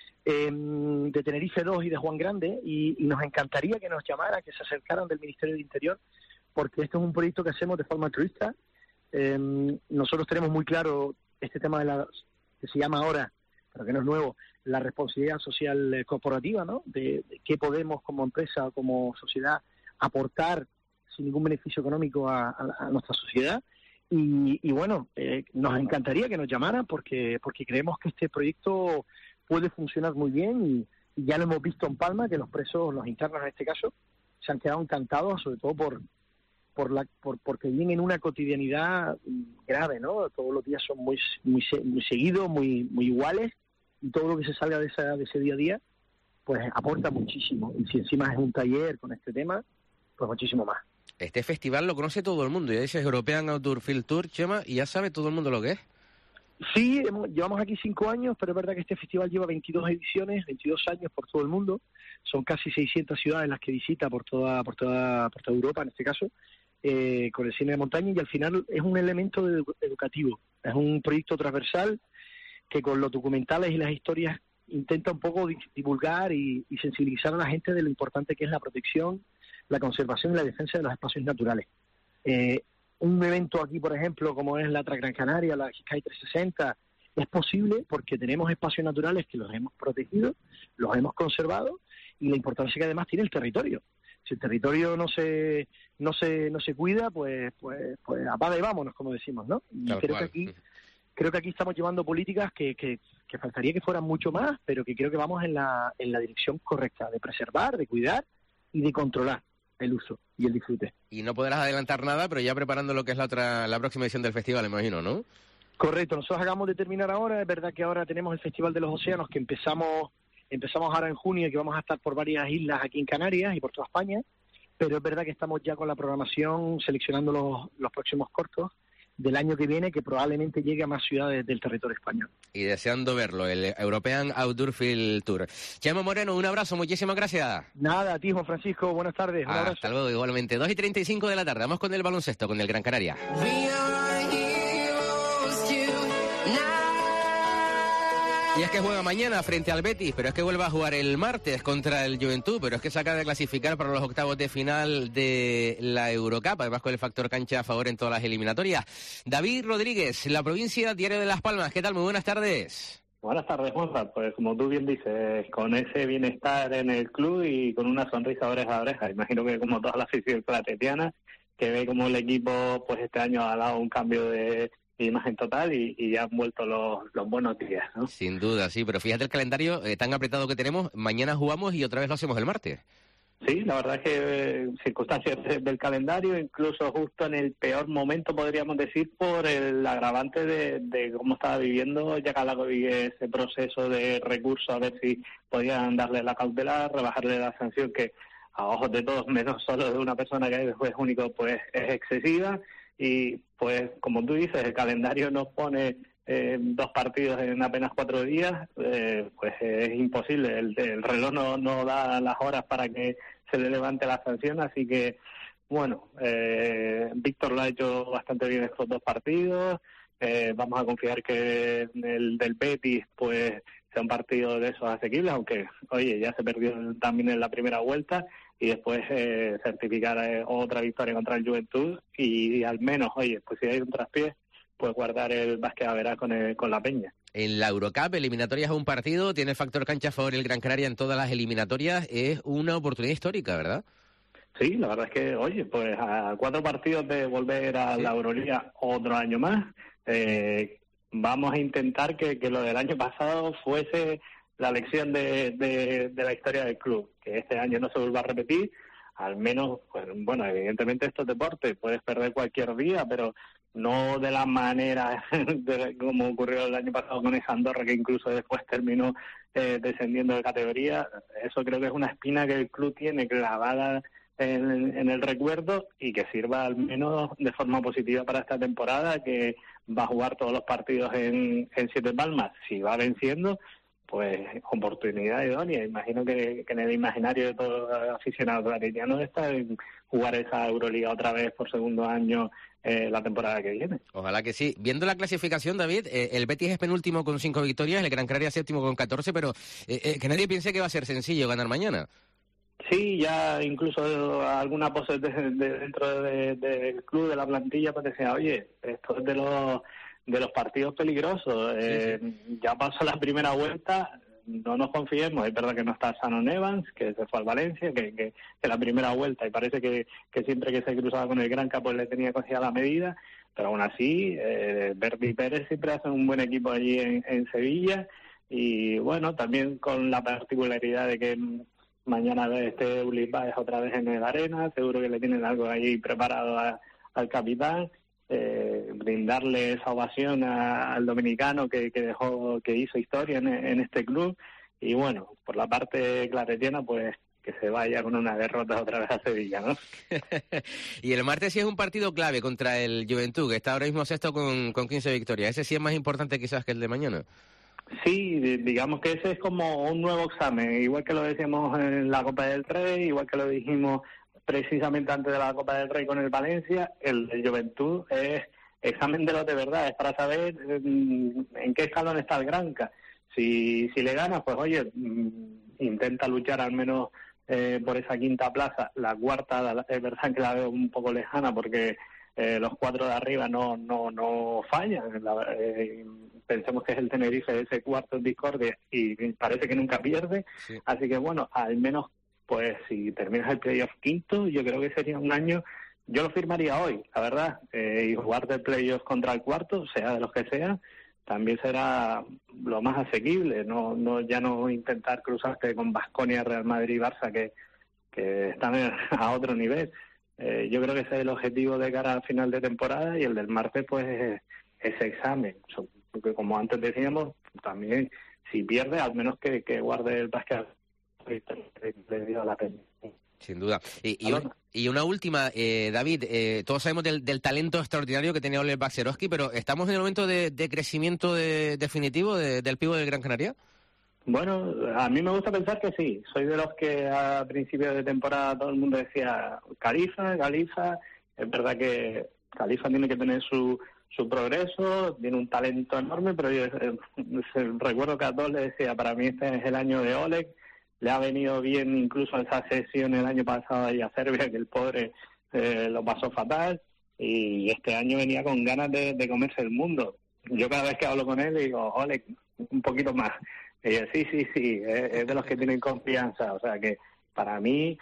de Tenerife 2 y de Juan Grande, y nos encantaría que nos llamaran, que se acercaran del Ministerio del Interior, porque esto es un proyecto que hacemos de forma altruista. Nosotros tenemos muy claro este tema que se llama ahora, pero que no es nuevo, la responsabilidad social corporativa, ¿no? De qué podemos como empresa o como sociedad aportar sin ningún beneficio económico a nuestra sociedad. Y bueno, nos encantaría que nos llamaran porque creemos que este proyecto puede funcionar muy bien, y ya lo hemos visto en Palma, que los presos, los internos en este caso, se han quedado encantados, sobre todo porque viven en una cotidianidad grave, ¿no? Todos los días son muy seguidos, muy iguales, y todo lo que se salga de ese día a día pues aporta muchísimo. Y si encima es un taller con este tema, pues muchísimo más. Este festival lo conoce todo el mundo, ya dices European Outdoor Field Tour, Chema, y ya sabe todo el mundo lo que es. Sí, llevamos aquí 5 años, pero es verdad que este festival lleva 22 ediciones, 22 años por todo el mundo. Son casi 600 ciudades las que visita por toda Europa, en este caso. con el cine de montaña, y al final es un elemento educativo, es un proyecto transversal que con los documentales y las historias intenta un poco divulgar y sensibilizar a la gente de lo importante que es la protección, la conservación y la defensa de los espacios naturales. Un evento aquí, por ejemplo, como es la Gran Canaria, la Sky 360, es posible porque tenemos espacios naturales que los hemos protegido, los hemos conservado, y la importancia que además tiene el territorio. Si el territorio no se cuida, pues apaga y vámonos, como decimos, ¿no? Y creo que aquí estamos llevando políticas que faltaría que fueran mucho más, pero que creo que vamos en la dirección correcta, de preservar, de cuidar y de controlar el uso y el disfrute. Y no podrás adelantar nada, pero ya preparando lo que es la próxima edición del festival, imagino, ¿no? Correcto, nosotros acabamos de terminar ahora. Es verdad que ahora tenemos el Festival de los Océanos, que empezamos ahora en junio, y que vamos a estar por varias islas aquí en Canarias y por toda España, pero es verdad que estamos ya con la programación, seleccionando los próximos cortos del año que viene, que probablemente llegue a más ciudades del territorio español. Y deseando verlo, el European Outdoor Film Tour. Chema Moreno, un abrazo, muchísimas gracias. Nada, a ti, Juan Francisco, buenas tardes. Un abrazo. Hasta luego, igualmente. 2:35 de la tarde, vamos con el baloncesto, con el Gran Canaria. Y es que juega mañana frente al Betis, pero es que vuelve a jugar el martes contra el Juventud, pero es que se acaba de clasificar para los octavos de final de la Eurocup, además con el factor cancha a favor en todas las eliminatorias. David Rodríguez, La Provincia, Diario de Las Palmas, ¿qué tal? Muy buenas tardes. Buenas tardes, Juanza. Pues como tú bien dices, con ese bienestar en el club y con una sonrisa oreja a oreja. Imagino que como toda la afición platetiana, que ve como el equipo pues este año ha dado un cambio de imagen total y ya han vuelto los buenos días, ¿no? Sin duda, sí, pero fíjate el calendario tan apretado que tenemos, mañana jugamos y otra vez lo hacemos el martes. Sí, la verdad es que circunstancias del calendario, incluso justo en el peor momento, podríamos decir, por el agravante de cómo estaba viviendo Yacalacovi ese proceso de recurso, a ver si podían darle la cautela, rebajarle la sanción, que a ojos de todos, menos solo de una persona que es juez único, pues es excesiva. Y pues, como tú dices, el calendario nos pone 2 partidos en apenas 4 días, pues es imposible. El reloj no da las horas para que se le levante la sanción, así que, bueno, Víctor lo ha hecho bastante bien estos 2 partidos. Vamos a confiar que el del Betis, pues, sea un partido de esos asequibles, aunque, oye, ya se perdió también en la primera vuelta, y después certificar otra victoria contra el Juventud y al menos, oye, pues si hay un traspié, pues guardar el básquet a verás con la Peña. En la Eurocup, eliminatorias a un partido, tiene el factor cancha a favor el Gran Canaria en todas las eliminatorias, es una oportunidad histórica, ¿verdad? Sí, la verdad es que, oye, pues a 4 partidos de volver a la Euroliga otro año más, vamos a intentar que lo del año pasado fuese la lección de la historia del club, que este año no se vuelva a repetir, al menos, pues, bueno, evidentemente estos deportes puedes perder cualquier día, pero no de la manera como ocurrió el año pasado con esa Andorra, que incluso después terminó descendiendo de categoría. Eso creo que es una espina que el club tiene clavada en el recuerdo y que sirva al menos de forma positiva para esta temporada, que va a jugar todos los partidos en Siete Palmas. Si va venciendo, pues oportunidad idónea. Imagino que en el imaginario de todos los aficionados claretianos está en jugar esa Euroliga otra vez por segundo año la temporada que viene. Ojalá que sí. Viendo la clasificación, David, el Betis es penúltimo con 5 victorias, el Gran Canaria séptimo con 14, pero que nadie piense que va a ser sencillo ganar mañana. Sí, ya incluso alguna pose dentro del club, de la plantilla, pues decía, oye, esto es de los partidos peligrosos. Ya pasó la primera vuelta, no nos confiemos. Es verdad que no está Shannon Evans, que se fue al Valencia, que la primera vuelta, y parece que siempre que se cruzaba con el Granca pues le tenía cogida la medida, pero aún así Berti y Pérez siempre hacen un buen equipo allí en Sevilla, y bueno, también con la particularidad de que mañana Ulis Baez otra vez en el Arena, seguro que le tienen algo ahí preparado al capitán. Brindarle esa ovación al dominicano que hizo historia en este club, y bueno, por la parte claretiana, pues que se vaya con una derrota otra vez a Sevilla, ¿no? Y el martes sí es un partido clave contra el Juventud, que está ahora mismo sexto con 15 victorias. Ese sí es más importante quizás que el de mañana. Sí, digamos que ese es como un nuevo examen, igual que lo decíamos en la Copa del Rey, igual que lo dijimos precisamente antes de la Copa del Rey con el Valencia. El de Juventud es examen de los de verdad, es para saber en qué escalón está el Granca. Si le gana, pues oye, intenta luchar al menos por esa quinta plaza. La cuarta es verdad que la veo un poco lejana porque los 4 de arriba no fallan. Pensemos que es el Tenerife ese cuarto en discordia y parece que nunca pierde. Sí. Así que bueno, al menos pues si terminas el playoff quinto, yo creo que sería un año, yo lo firmaría hoy, la verdad, y jugar de playoff contra el cuarto, sea de los que sea, también será lo más asequible, ya no intentar cruzarte con Baskonia, Real Madrid y Barça que están a otro nivel. Yo creo que ese es el objetivo de cara al final de temporada, y el del martes pues es ese examen, porque como antes decíamos, también si pierde, al menos que guarde el básquet le dio la pena. Sin duda. Y una última, David, todos sabemos del talento extraordinario que tenía Oleg Bakserovsky, pero ¿estamos en el momento de crecimiento definitivo del pívot del Gran Canaria? Bueno, a mí me gusta pensar que sí. Soy de los que a principio de temporada todo el mundo decía Califa. Es verdad que Califa tiene que tener su progreso, tiene un talento enorme, pero yo recuerdo que a todos les decía, para mí este es el año de Oleg. Le ha venido bien incluso esa sesión el año pasado ahí a Serbia, que el pobre lo pasó fatal, y este año venía con ganas de comerse el mundo. Yo cada vez que hablo con él digo, Oleg, un poquito más. Y dice, sí, es de los que tienen confianza. O sea que para mí,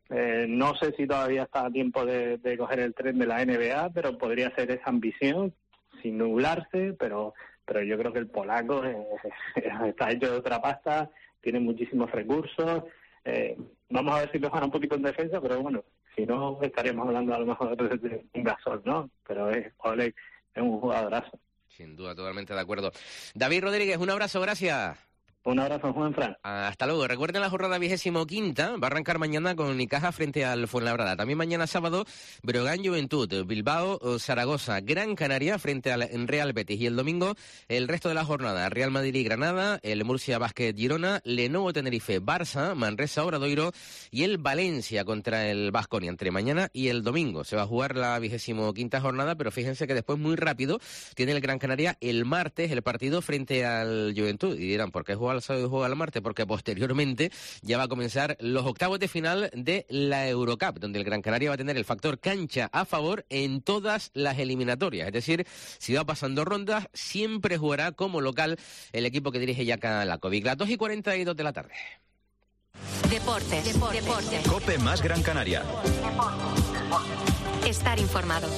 no sé si todavía está a tiempo de coger el tren de la NBA, pero podría ser esa ambición, sin nublarse, pero yo creo que el polaco está hecho de otra pasta, tiene muchísimos recursos. Vamos a ver si mejora un poquito en defensa, pero bueno, si no estaríamos hablando a lo mejor de un Gasol, ¿no? Pero Oleg es un jugadorazo. Sin duda, totalmente de acuerdo. David Rodríguez, un abrazo, gracias. Un abrazo, Juanfran. Hasta luego. Recuerden la jornada 25ª. Va a arrancar mañana con Unicaja frente al Fuenlabrada. También mañana sábado, Breogán Juventud, Bilbao, Zaragoza, Gran Canaria frente al Real Betis. Y el domingo, el resto de la jornada, Real Madrid y Granada, el Murcia Basket Girona, Lenovo Tenerife, Barça, Manresa Obradoiro y el Valencia contra el Baskonia. Entre mañana y el domingo se va a jugar la 25ª jornada, pero fíjense que después muy rápido tiene el Gran Canaria el martes el partido frente al Juventud. Y dirán, ¿por qué juega el sábado y juega el martes? Porque posteriormente ya va a comenzar los octavos de final de la Eurocup, donde el Gran Canaria va a tener el factor cancha a favor en todas las eliminatorias. Es decir, si va pasando rondas, siempre jugará como local el equipo que dirige Jaka Lakovic. Las 2:42 de la tarde. Deportes. COPE más Gran Canaria. Estar informado.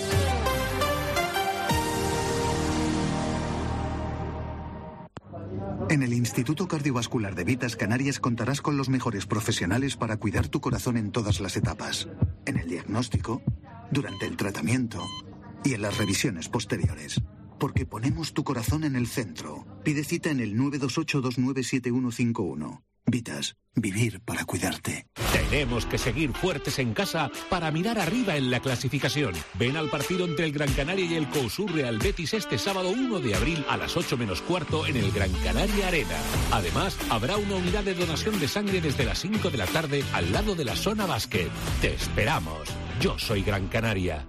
En el Instituto Cardiovascular de Vitas Canarias contarás con los mejores profesionales para cuidar tu corazón en todas las etapas. En el diagnóstico, durante el tratamiento y en las revisiones posteriores. Porque ponemos tu corazón en el centro. Pide cita en el 928297151. Vitas, vivir para cuidarte. Tenemos que seguir fuertes en casa para mirar arriba en la clasificación. Ven al partido entre el Gran Canaria y el COUSUR Real Betis este sábado 1 de abril a las 8:15 en el Gran Canaria Arena. Además, habrá una unidad de donación de sangre desde las 5 de la tarde al lado de la zona básquet. Te esperamos. Yo soy Gran Canaria.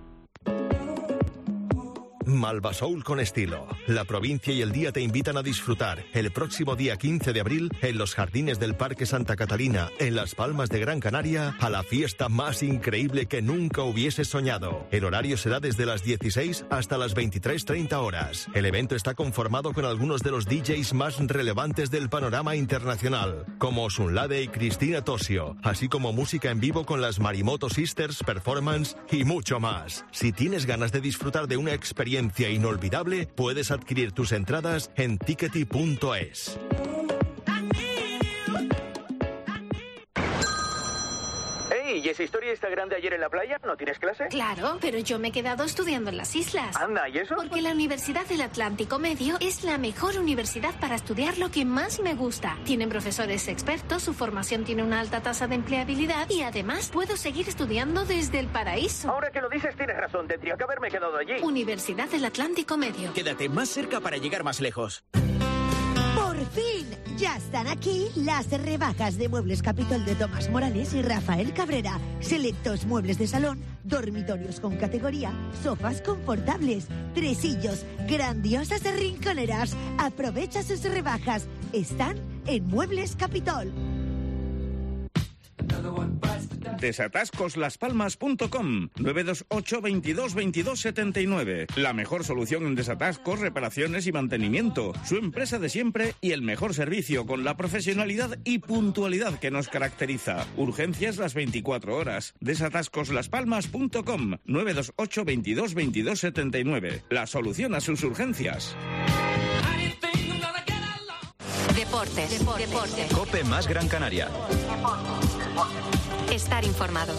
Malvasoul con estilo. La provincia y el día te invitan a disfrutar el próximo día 15 de abril en los jardines del Parque Santa Catalina, en Las Palmas de Gran Canaria, a la fiesta más increíble que nunca hubieses soñado. El horario será desde las 16 hasta las 23:30 horas. El evento está conformado con algunos de los DJs más relevantes del panorama internacional, como Sunlade y Cristina Tosio, así como música en vivo con las Marimoto Sisters, performance y mucho más. Si tienes ganas de disfrutar de una experiencia inolvidable, puedes adquirir tus entradas en tickety.es. ¿Y esa historia Instagram de ayer en la playa? ¿No tienes clase? Claro, pero yo me he quedado estudiando en las islas. Anda, ¿y eso? Porque la Universidad del Atlántico Medio es la mejor universidad para estudiar lo que más me gusta. Tienen profesores expertos, su formación tiene una alta tasa de empleabilidad y además puedo seguir estudiando desde el paraíso. Ahora que lo dices tienes razón, tendría que haberme quedado allí. Universidad del Atlántico Medio. Quédate más cerca para llegar más lejos. Por fin, ya están aquí las rebajas de Muebles Capitol de Tomás Morales y Rafael Cabrera. Selectos muebles de salón, dormitorios con categoría, sofás confortables, tresillos, grandiosas rinconeras. Aprovecha sus rebajas. Están en Muebles Capitol. Desatascoslaspalmas.com 928 22 22 79. La mejor solución en desatascos, reparaciones y mantenimiento. Su empresa de siempre y el mejor servicio con la profesionalidad y puntualidad que nos caracteriza. Urgencias las 24 horas. Desatascoslaspalmas.com 928 22 22 79. La solución a sus urgencias. Deportes. COPE más Gran Canaria. Estar informado.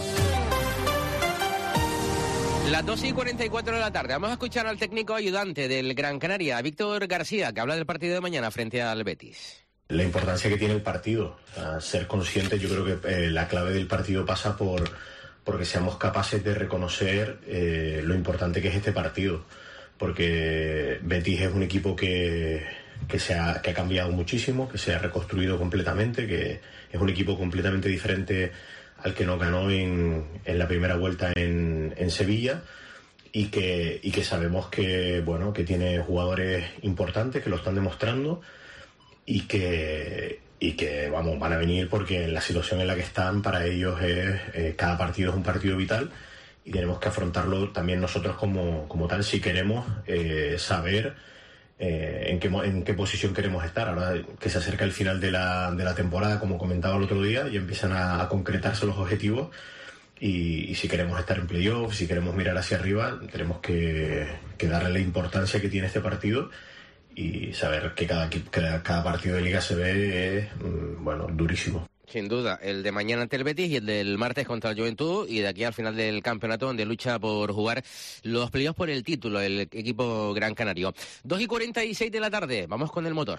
Las 2:44 de la tarde. Vamos a escuchar al técnico ayudante del Gran Canaria, Víctor García, que habla del partido de mañana frente al Betis. La importancia que tiene el partido, ser consciente, yo creo que la clave del partido pasa porque seamos capaces de reconocer lo importante que es este partido, porque Betis es un equipo que ha cambiado muchísimo, que se ha reconstruido completamente, que es un equipo completamente diferente al que nos ganó en la primera vuelta en Sevilla, y que sabemos que tiene jugadores importantes que lo están demostrando y que van a venir, porque en la situación en la que están, para ellos cada partido es un partido vital, y tenemos que afrontarlo también nosotros como tal, si queremos saber en qué posición queremos estar. Ahora que se acerca el final de la temporada, como comentaba el otro día, y empiezan a concretarse los objetivos, y si queremos estar en playoff, si queremos mirar hacia arriba, tenemos que darle la importancia que tiene este partido, y saber que cada partido de liga se ve durísimo. Sin duda, el de mañana ante el Betis y el del martes contra el Juventud, y de aquí al final del campeonato, donde lucha por jugar los playoffs por el título el equipo gran canario. 2:46 de la tarde, vamos con el motor.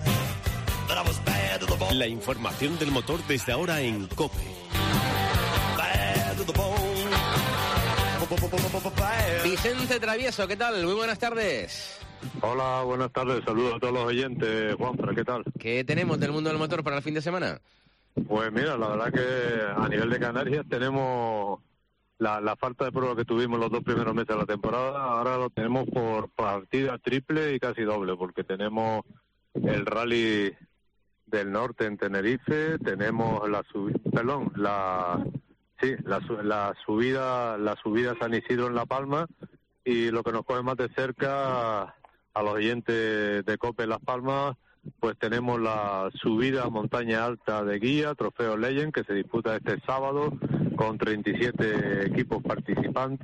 La información del motor desde ahora en COPE. Vicente Travieso, ¿qué tal? Muy buenas tardes. Hola, buenas tardes, saludos a todos los oyentes. Juanfra, ¿qué tal? ¿Qué tenemos del mundo del motor para el fin de semana? Pues mira, la verdad que a nivel de Canarias tenemos la falta de prueba que tuvimos los 2 primeros meses de la temporada, ahora lo tenemos por partida triple y casi doble, porque tenemos el Rally del Norte en Tenerife, tenemos la subida a San Isidro en La Palma, y lo que nos coge más de cerca a los oyentes de COPE Las Palmas, pues tenemos la subida a Montaña Alta de Guía, Trofeo Legend, que se disputa este sábado con 37 equipos participantes,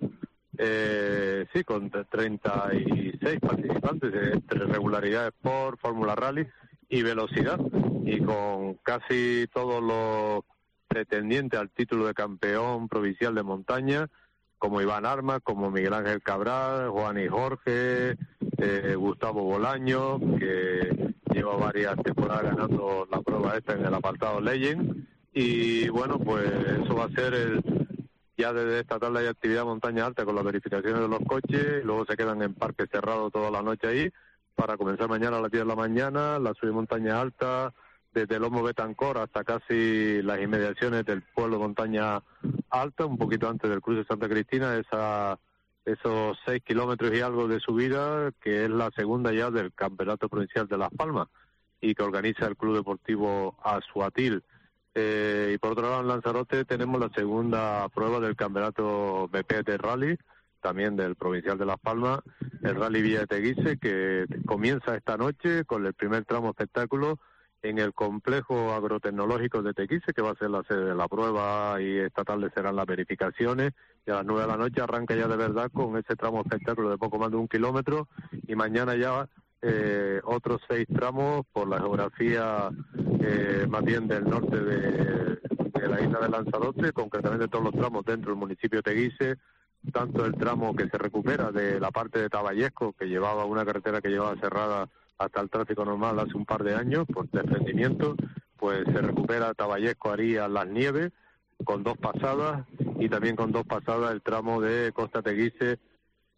con 36 participantes entre regularidad Sport, Fórmula Rally y velocidad, y con casi todos los pretendientes al título de campeón provincial de montaña, como Iván Armas, como Miguel Ángel Cabral, Juan y Jorge, Gustavo Bolaño, que lleva varias temporadas ganando la prueba esta en el apartado Legend, y bueno, pues eso va a ser ya desde esta tarde hay actividad montaña alta con las verificaciones de los coches, y luego se quedan en parque cerrado toda la noche ahí, para comenzar mañana a las 10 de la mañana, la subida montaña alta, desde Lomo Betancor hasta casi las inmediaciones del pueblo de Montaña Alta, un poquito antes del cruce de Santa Cristina, esos 6 kilómetros y algo de subida, que es la segunda ya del Campeonato Provincial de Las Palmas, y que organiza el Club Deportivo Azuatil. Y por otro lado, en Lanzarote tenemos la segunda prueba del Campeonato BP de Rally, también del Provincial de Las Palmas, el Rally Villa de Teguise, que comienza esta noche con el primer tramo espectáculo en el complejo agrotecnológico de Teguise, que va a ser la sede de la prueba, y esta tarde serán las verificaciones, y a las 9 de la noche arranca ya de verdad con ese tramo espectáculo de poco más de 1 kilómetro, y mañana ya otros 6 tramos por la geografía más bien del norte de la isla de Lanzarote, concretamente todos los tramos dentro del municipio de Teguise, tanto el tramo que se recupera de la parte de Taballesco, que llevaba una carretera que llevaba cerrada hasta el tráfico normal hace un par de años por desprendimiento, pues se recupera Taballesco, Arías, Las Nieves, con 2 pasadas, y también con 2 pasadas el tramo de Costa Teguise,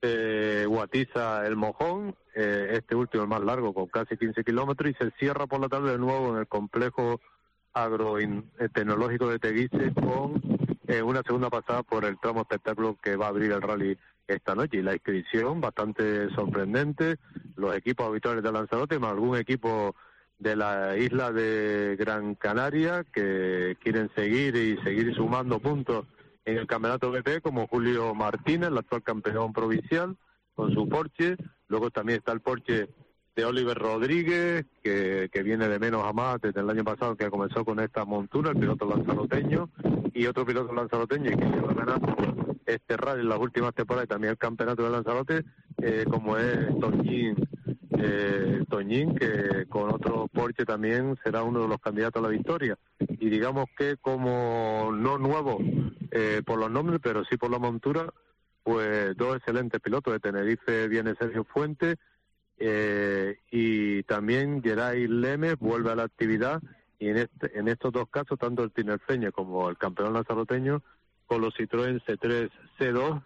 Guatiza el Mojón, este último el más largo con casi 15 kilómetros, y se cierra por la tarde de nuevo en el complejo agrotecnológico de Teguise con una segunda pasada por el tramo espectáculo que va a abrir el rally esta noche. Y la inscripción bastante sorprendente, los equipos habituales de Lanzarote más algún equipo de la isla de Gran Canaria que quieren seguir sumando puntos en el campeonato BP, como Julio Martínez, el actual campeón provincial, con su Porsche. Luego también está el Porsche de Oliver Rodríguez, que viene de menos a más desde el año pasado, que comenzó con esta montura, el piloto lanzaroteño, y otro piloto lanzaroteño que lleva ganando este rally en las últimas temporadas y también el campeonato de Lanzarote, como es Toñín, que con otro Porsche también será uno de los candidatos a la victoria. Y digamos que como no nuevo por los nombres, pero sí por la montura, pues dos excelentes pilotos. De Tenerife viene Sergio Fuentes, y también Geray Lemes vuelve a la actividad, y en estos dos casos, tanto el tinerfeño como el campeón lanzaroteño, con los Citroën C3 C2,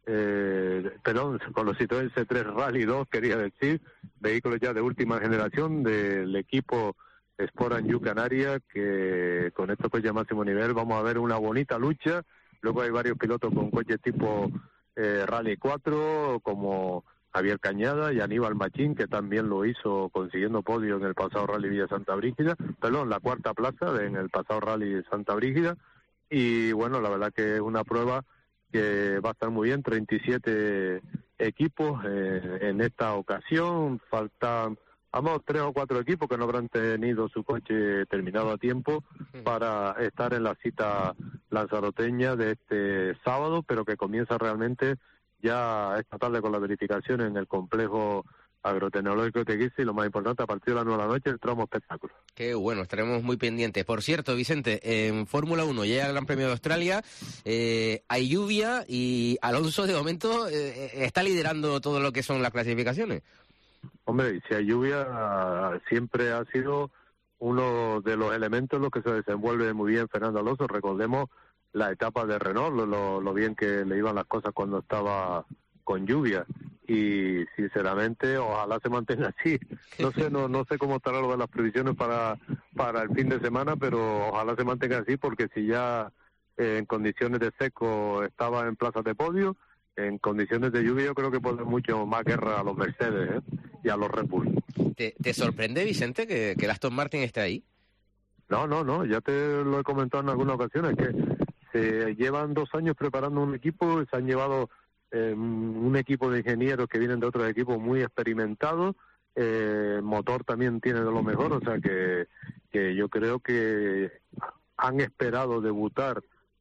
con los Citroën C3 Rally 2, quería decir, vehículos ya de última generación del equipo Sport & You Canarias, que con estos coches de máximo nivel vamos a ver una bonita lucha. Luego hay varios pilotos con coches tipo Rally 4, como Javier Cañada y Aníbal Machín, que también lo hizo consiguiendo podio en el pasado Rally Villa Santa Brígida, la cuarta plaza en el pasado Rally Santa Brígida. Y bueno, la verdad que es una prueba que va a estar muy bien, 37 equipos en esta ocasión. Faltan 3 o 4 equipos que no habrán tenido su coche terminado a tiempo para estar en la cita lanzaroteña de este sábado, pero que comienza realmente ya esta tarde con la verificación en el complejo agrotecnológico de Teguise, y lo más importante, a partir de las 9 de la noche, el tramo espectáculo. Qué bueno, estaremos muy pendientes. Por cierto, Vicente, en Fórmula 1 llega el Gran Premio de Australia, hay lluvia y Alonso de momento está liderando todo lo que son las clasificaciones. Hombre, si hay lluvia, siempre ha sido uno de los elementos en los que se desenvuelve muy bien Fernando Alonso. Recordemos la etapa de Renault, lo bien que le iban las cosas cuando estaba con lluvia, y sinceramente ojalá se mantenga así. No sé cómo estará lo de las previsiones para el fin de semana, pero ojalá se mantenga así, porque si ya en condiciones de seco estaba en plazas de podio, en condiciones de lluvia yo creo que puede mucho más guerra a los Mercedes y a los Red Bull. ¿Te sorprende, Vicente, que el Aston Martin esté ahí? No, ya te lo he comentado en algunas ocasiones, que se llevan 2 años preparando un equipo, se han llevado un equipo de ingenieros que vienen de otros equipos muy experimentados, motor también tiene de lo mejor, o sea que yo creo que han esperado debutar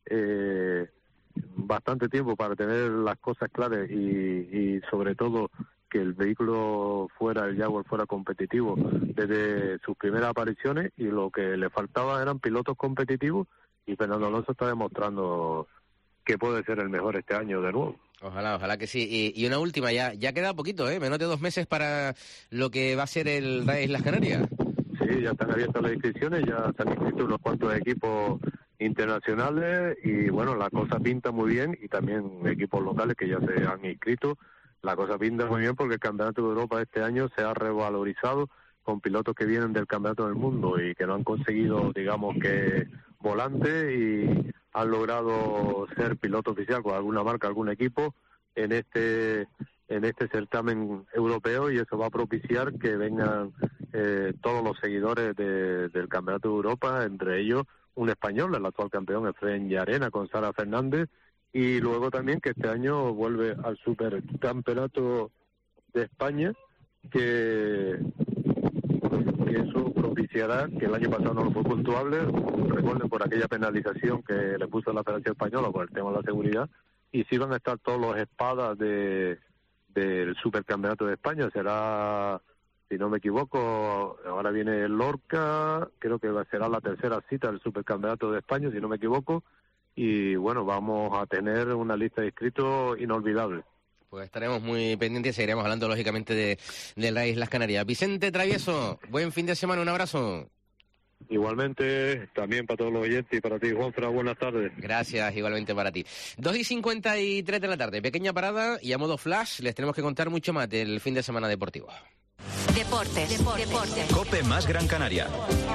bastante tiempo para tener las cosas claras y sobre todo que el vehículo el Jaguar fuera competitivo desde sus primeras apariciones, y lo que le faltaba eran pilotos competitivos, y Fernando Alonso está demostrando que puede ser el mejor este año de nuevo. Ojalá que sí. Y una última, ya queda poquito, menos de 2 meses para lo que va a ser el Rally Islas Canarias. Sí, ya están abiertas las inscripciones, ya se han inscrito unos cuantos equipos internacionales, y bueno, la cosa pinta muy bien, y también equipos locales que ya se han inscrito. La cosa pinta muy bien porque el Campeonato de Europa este año se ha revalorizado con pilotos que vienen del Campeonato del Mundo y que no han conseguido, digamos, que volante, y han logrado ser piloto oficial con alguna marca, algún equipo en este certamen europeo, y eso va a propiciar que vengan todos los seguidores del Campeonato de Europa, entre ellos un español, el actual campeón Efren Llarena, con Sara Fernández, y luego también que este año vuelve al Supercampeonato de España, que eso propiciará, que el año pasado no lo fue puntuable, recuerden, por aquella penalización que le puso la Federación Española por el tema de la seguridad, y sí van a estar todos los espadas del Supercampeonato de España. Será, si no me equivoco, ahora viene Lorca, creo que será la tercera cita del Supercampeonato de España, si no me equivoco, y bueno, vamos a tener una lista de inscritos inolvidable. Pues estaremos muy pendientes y seguiremos hablando, lógicamente, de las Islas Canarias. Vicente Travieso, buen fin de semana, un abrazo. Igualmente, también para todos los oyentes y para ti, Juanfran, buenas tardes. Gracias, igualmente para ti. 2:53 de la tarde, pequeña parada y a modo flash les tenemos que contar mucho más del fin de semana deportivo. Deportes. COPE más Gran Canaria.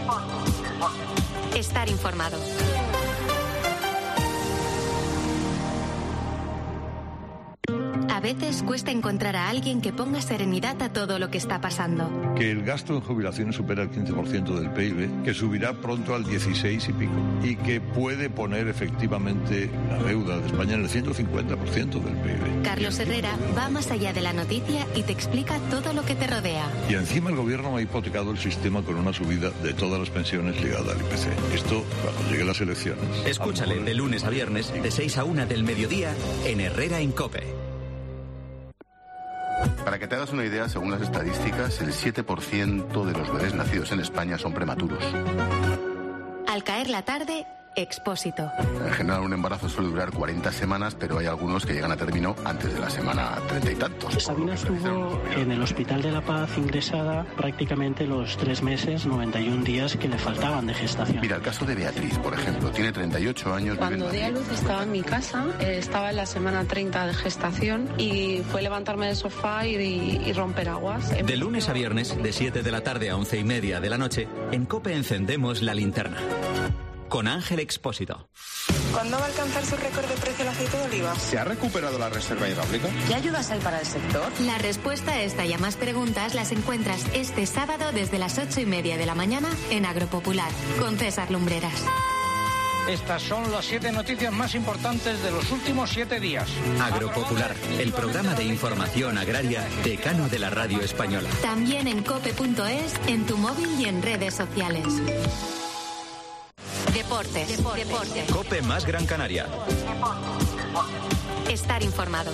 Estar informado. A veces cuesta encontrar a alguien que ponga serenidad a todo lo que está pasando. Que el gasto en jubilaciones supera el 15% del PIB, que subirá pronto al 16 y pico, y que puede poner efectivamente la deuda de España en el 150% del PIB. Carlos Herrera va más allá de la noticia y te explica todo lo que te rodea. Y encima el gobierno ha hipotecado el sistema con una subida de todas las pensiones ligada al IPC. Esto, cuando lleguen las elecciones... Escúchale de lunes a viernes, de 6 a 1 del mediodía, en Herrera en COPE. Para que te hagas una idea, según las estadísticas, el 7% de los bebés nacidos en España son prematuros. Al caer la tarde, Expósito. En general, un embarazo suele durar 40 semanas, pero hay algunos que llegan a término antes de la semana 30 y tantos. Sabina estuvo en el Hospital de la Paz ingresada prácticamente los 3 meses, 91 días que le faltaban de gestación. Mira, el caso de Beatriz, por ejemplo, tiene 38 años. Cuando di a luz estaba en mi casa, estaba en la semana 30 de gestación y fue levantarme del sofá y romper aguas. De lunes a viernes, de 7 de la tarde a 11:30 de la noche, en COPE encendemos la linterna. Con Ángel Expósito. ¿Cuándo va a alcanzar su récord de precio el aceite de oliva? ¿Se ha recuperado la reserva hidráulica? ¿Qué ayudas hay para el sector? La respuesta a esta y a más preguntas las encuentras este sábado desde las 8:30 de la mañana en Agropopular, con César Lumbreras. Estas son las 7 noticias más importantes de los últimos 7 días. Agropopular, el programa de información agraria decano de la radio española. También en cope.es, en tu móvil y en redes sociales. Deportes. COPE más Gran Canaria. Estar informado.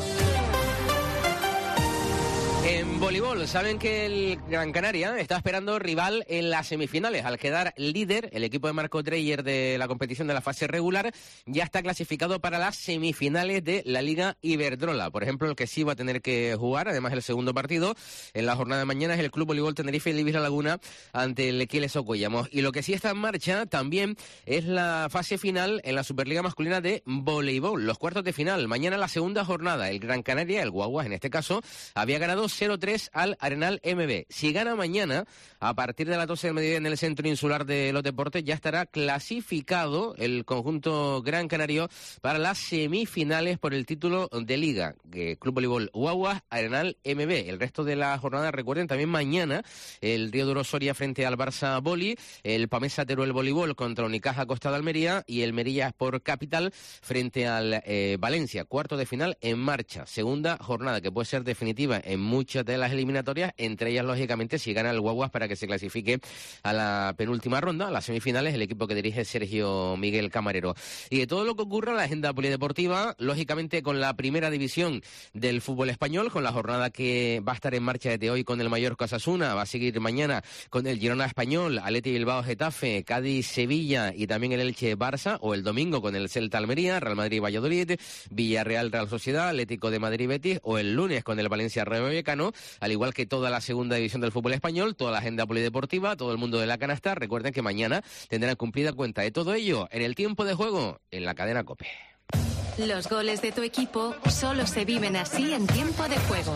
En voleibol, saben que el Gran Canaria está esperando rival en las semifinales. Al quedar líder, el equipo de Marco Dreyer de la competición de la fase regular ya está clasificado para las semifinales de la Liga Iberdrola. Por ejemplo, el que sí va a tener que jugar, además el segundo partido, en la jornada de mañana es el Club Voleibol Tenerife de Ibis La Laguna ante el Quiles Ocollamos. Y lo que sí está en marcha también es la fase final en la Superliga masculina de voleibol, los cuartos de final. Mañana la segunda jornada, el Gran Canaria, el Guaguas en este caso, había ganado 0-3 al Arenal MB. Si gana mañana, a partir de las 12 del mediodía en el Centro Insular de los Deportes, ya estará clasificado el conjunto gran canario para las semifinales por el título de Liga. Club Voleibol Guaguas, Arenal MB. El resto de la jornada, recuerden, también mañana, el Río Duro Soria frente al Barça Boli, el Pamesa Teruel Voleibol contra Unicaja Costa de Almería y el Merilla Sport Capital frente al Valencia. Cuarto de final en marcha. Segunda jornada que puede ser definitiva en muchas de las eliminatorias, entre ellas, lógicamente, si gana el Guaguas para que se clasifique a la penúltima ronda, a las semifinales, el equipo que dirige Sergio Miguel Camarero. Y de todo lo que ocurra, la agenda polideportiva, lógicamente con la primera división del fútbol español, con la jornada que va a estar en marcha desde hoy con el Mallorca Osasuna, va a seguir mañana con el Girona Español, Athletic Bilbao Getafe, Cádiz Sevilla y también el Elche Barça, o el domingo con el Celta Almería, Real Madrid Valladolid, Villarreal Real Sociedad, Atlético de Madrid Betis, o el lunes con el Valencia Rayo Vallecano, al igual que toda la segunda división del fútbol español, toda la agenda polideportiva, todo el mundo de la canasta. Recuerden que mañana tendrán cumplida cuenta de todo ello en el tiempo de juego en la cadena COPE. Los goles de tu equipo solo se viven así en tiempo de juego.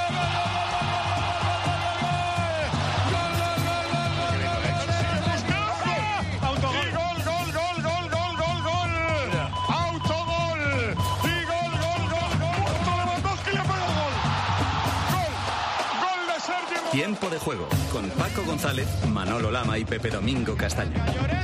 Tiempo de juego con Paco González, Manolo Lama y Pepe Domingo Castaño.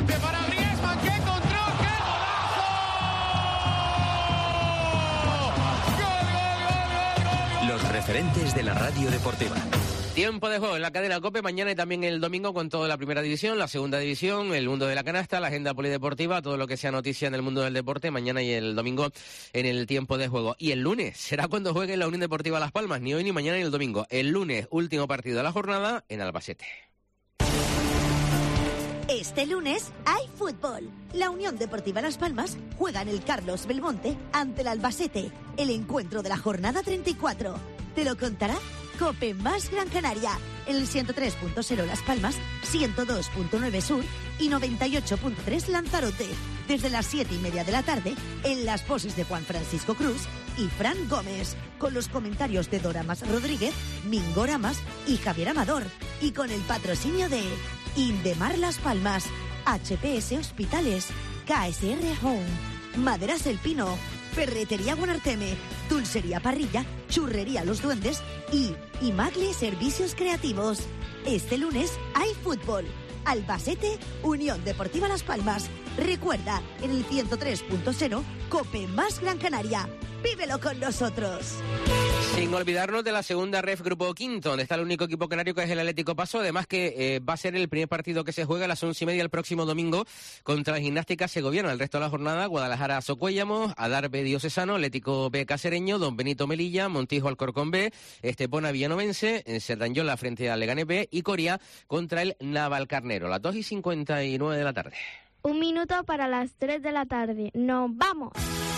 Los referentes de la radio deportiva. Tiempo de juego en la cadena COPE mañana y también el domingo con toda la primera división, la segunda división, el mundo de la canasta, la agenda polideportiva, todo lo que sea noticia en el mundo del deporte, mañana y el domingo en el tiempo de juego. Y el lunes será cuando juegue la Unión Deportiva Las Palmas, ni hoy ni mañana ni el domingo. El lunes, último partido de la jornada en Albacete. Este lunes hay fútbol. La Unión Deportiva Las Palmas juega en el Carlos Belmonte ante el Albacete, el encuentro de la jornada 34. Te lo contará COPE más Gran Canaria, en el 103.0 Las Palmas, 102.9 Sur y 98.3 Lanzarote. Desde las 7:30 de la tarde, en las voces de Juan Francisco Cruz y Fran Gómez, con los comentarios de Doramas Rodríguez, Mingo Ramas y Javier Amador, y con el patrocinio de Indemar Las Palmas, HPS Hospitales, KSR Home, Maderas El Pino, Ferretería Guanarteme, Dulcería Parrilla, Churrería Los Duendes y Imagli Servicios Creativos. Este lunes hay fútbol. Albacete, Unión Deportiva Las Palmas. Recuerda, en el 103.0, COPE más Gran Canaria. ¡Vívelo con nosotros! Sin olvidarnos de la segunda ref Grupo Quinto, donde está el único equipo canario que es el Atlético Paso, además que va a ser el primer partido que se juega a las 11:30 el próximo domingo contra la Gimnástica Segoviana. El resto de la jornada, Guadalajara Socuéllamos, Adarve Diocesano, Atlético B Cacereño, Don Benito Melilla, Montijo Alcorcón B, Estepona Villanovense, Cerdanyola frente al Leganés B y Coria contra el Navalcarnero. Las 2:59 de la tarde. 1 minuto para las 3 de la tarde. ¡Nos vamos!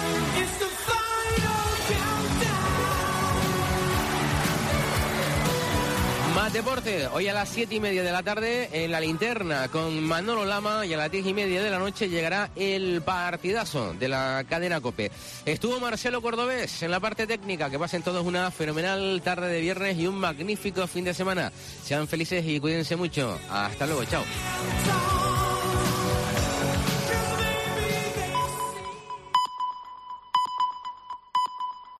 Más deporte, hoy a las 7:30 de la tarde en La Linterna con Manolo Lama, y a las 10:30 de la noche llegará el partidazo de la cadena COPE. Estuvo Marcelo Cordobés en la parte técnica. Que pasen todos una fenomenal tarde de viernes y un magnífico fin de semana. Sean felices y cuídense mucho. Hasta luego, chao.